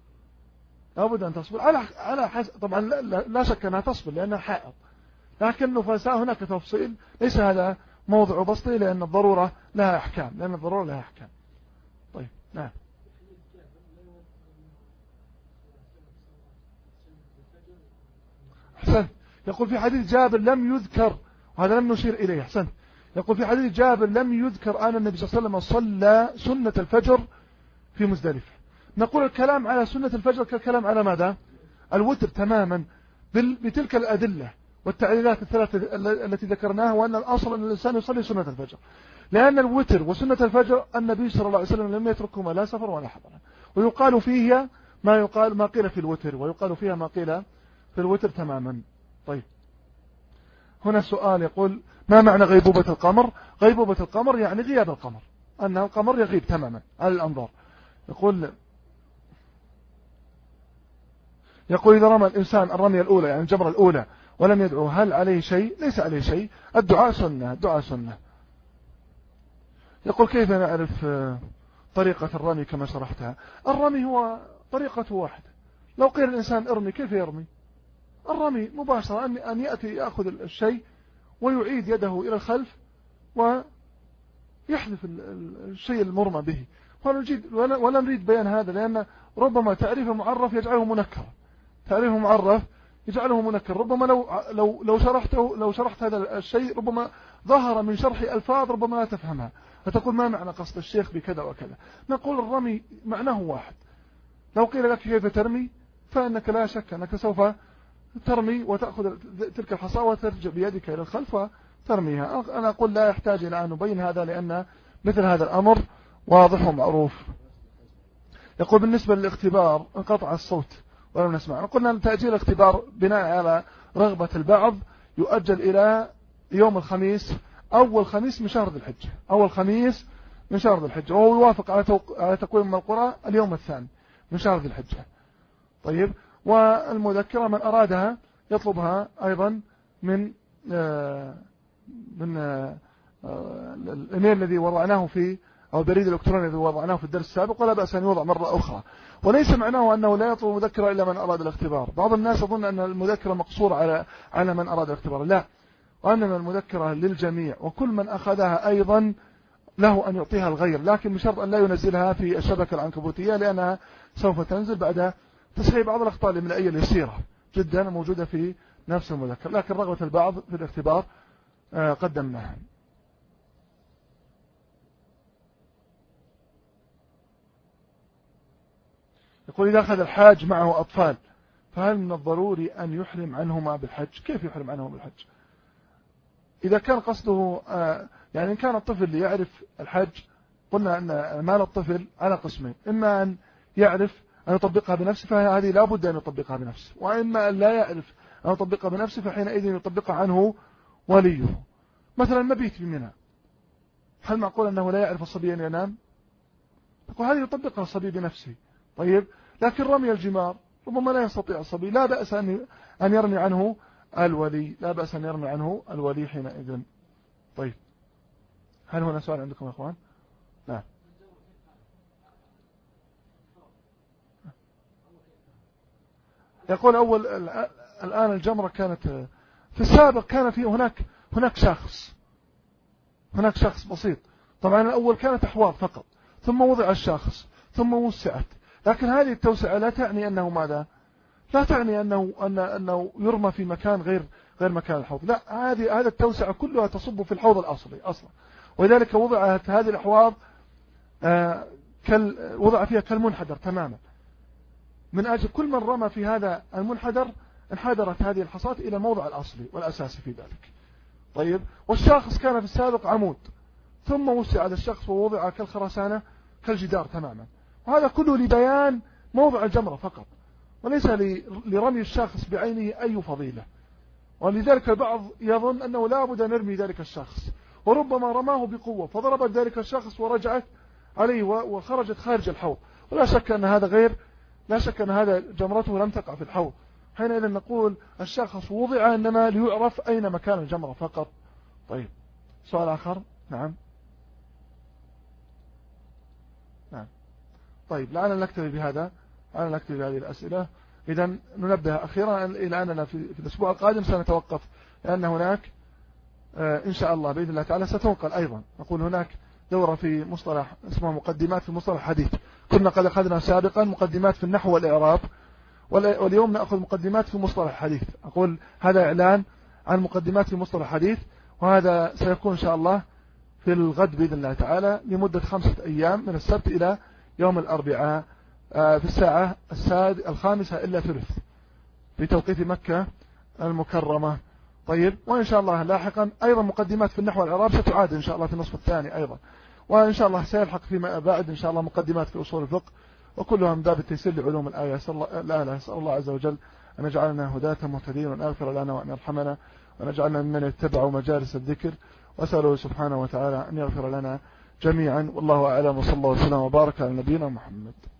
على حسب. طبعا لا شك أنها تصبر لأنها حائض، لكنه هناك تفصيل، ليس هذا موضع بسطي، لأن الضرورة لها أحكام. طيب، نعم. أحسنت. يقول في حديث جابر لم يذكر، وهذا لم نشير إليه. أحسنت. يقول في حديث جابر لم يذكر أن النبي صلى الله عليه وسلم صلى سنة الفجر في مزدلفة. نقول الكلام على سنة الفجر كالكلام على ماذا؟ الوتر تماما، بتلك الأدلة والتعليلات الثلاثة التي ذكرناها، وأن الأصل أن الإنسان يصلي سنة الفجر، لأن الوتر وسنة الفجر النبي صلى الله عليه وسلم لم يتركهما لا سفر ولا حضر، ويقال فيه ما قيل في الوتر، ويقال فيها ما قيل في الوتر تماما. طيب، هنا سؤال يقول ما معنى غيبوبة القمر؟ غيبوبة القمر يعني غياب القمر، أن القمر يغيب تماما على الأنظار. يقول إذا رمى الإنسان الرمية الأولى يعني الجمرة الأولى ولم يدعو هل عليه شيء؟ ليس عليه شيء، الدعاء سنة. يقول كيف نعرف طريقة الرمي كما شرحتها؟ الرمي هو طريقة واحدة. لو قيل الإنسان ارمي، كيف يرمي؟ الرمي مباشرة أن يأتي يأخذ الشيء ويعيد يده إلى الخلف ويحذف الشيء المرمى به. ولا نريد بيان هذا، لأن ربما تعريف معرف يجعله منكر، تعريف معرف يجعله منكر. ربما لو شرحت هذا الشيء ربما ظهر من شرح ألفاظ ربما لا تفهمها، فتقول ما معنى قصد الشيخ بكذا وكذا. نقول الرمي معناه واحد. لو قيل لك كيف ترمي فإنك لا شك أنك سوف ترمي وتأخذ تلك الحصى وترجع بيدك إلى الخلف وترميها. أنا أقول لا يحتاج إلى أن نبين هذا، لأن مثل هذا الأمر واضح ومعروف. يقول بالنسبة للاختبار انقطع الصوت ولم نسمع. قلنا أن تأجيل الاختبار بناء على رغبة البعض يؤجل إلى يوم الخميس، أول خميس من شهر ذي الحجة، أول خميس من شهر ذي الحجة، وهو يوافق على تقويم القرى اليوم الثاني من شهر ذي الحجة. طيب، والمذكرة من أرادها يطلبها أيضا من الإيميل الذي وضعناه فيه أو البريد الإلكتروني الذي وضعناه في الدرس السابق، ولا بأس أن يوضع مرة أخرى. وليس معناه أنه لا يطلب مذكرة إلا من أراد الاختبار. بعض الناس يظن أن المذكرة مقصورة على من أراد الاختبار، لا، وأنما المذكرة للجميع، وكل من أخذها أيضا له أن يعطيها الغير، لكن بشرط أن لا ينزلها في الشبكة العنكبوتية، لأنها سوف تنزل بعد تصحيح بعض الأخطاء الإملائية اليسيرة جدا موجودة في نفس المذكر، لكن رغبة البعض في الاختبار قدمناها. يقول إذا أخذ الحاج معه أطفال فهل من الضروري أن يحرم عنهما بالحج؟ كيف يحرم عنهما بالحج؟ إذا كان قصده يعني إن كان الطفل يعرف الحج، قلنا أن مال الطفل على قسمين، إما أن يعرف أن يطبقها بنفسه فهذه لا بد أن يطبقها بنفسه، وإما أن لا يعرف أن يطبقها بنفسه فحينئذ يطبقها عنه وليه. مثلا مبيت بمنى، هل معقول أنه لا يعرف الصبي أن ينام؟ يقول هذه يطبقها الصبي بنفسه. طيب، لكن رمي الجمار ربما لا يستطيع الصبي، لا بأس أن يرمي عنه الولي، لا بأس أن يرمي عنه الولي حينئذ. طيب، هل هنا سؤال عندكم يا أخوان؟ نعم. يقول أول الآن الجمرة كانت في السابق كان في هناك شخص بسيط. طبعا الأول كانت أحواض فقط، ثم وضع الشاخص، ثم وسعت، لكن هذه التوسعة لا تعني أنه ماذا؟ لا تعني أنه يرمى في مكان غير مكان الحوض، لا، هذه التوسعة كلها تصب في الحوض الأصلي أصلا، ولذلك وضعت هذه الأحواض وضع فيها كالمنحدر تماما، من أجل كل من رمى في هذا المنحدر انحدرت هذه الحصات إلى الموضع الأصلي والأساسي في ذلك. طيب، والشاخص كان في السابق عمود، ثم وسع على الشخص ووضع كالخرسانة كالجدار تماما، وهذا كله لبيان موضع الجمرة فقط، وليس لرمي الشخص بعينه أي فضيلة. ولذلك البعض يظن أنه لا بد أن يرمي ذلك الشخص، وربما رماه بقوة فضربت ذلك الشخص ورجعت عليه وخرجت خارج الحوض، ولا شك أن هذا لا شك أن هذا جمرته لم تقع في الحوض. حينئذ نقول الشخص وضع إنما ليعرف أين مكان الجمرة فقط. طيب، سؤال آخر. نعم. طيب، لعلنا نكتفي بهذه الأسئلة. إذا ننبه أخيرا إلى أننا في الأسبوع القادم سنتوقف، لأن هناك إن شاء الله بإذن الله تعالى ستنقل أيضا. نقول هناك دورة في مصطلح اسمها مقدمات في مصطلح الحديث، كنا قد أخذنا سابقا مقدمات في النحو والإعراب، واليوم نأخذ مقدمات في مصطلح الحديث. أقول هذا إعلان عن مقدمات في مصطلح الحديث، وهذا سيكون إن شاء الله في الغد بإذن الله تعالى لمدة 5 أيام من السبت إلى يوم الأربعاء في الساعة 5:05 في توقيت مكة المكرمة. طيب، وإن شاء الله لاحقا أيضا مقدمات في النحو والإعراب ستعاد إن شاء الله في النصف الثاني أيضا، وإن شاء الله سيلحق فيما بعد إن شاء الله مقدمات في أصول الفقه، وكلها من باب التيسير لعلوم الآية. أسأل الله عز وجل أن يجعلنا هداة مهتدين، وأن يغفر لنا وأن يرحمنا، وأن يجعلنا ممن يتبعوا مجالس الذكر، وأسأله سبحانه وتعالى أن يغفر لنا جميعا. والله أعلم، وصلى الله وسلم وبارك على نبينا محمد.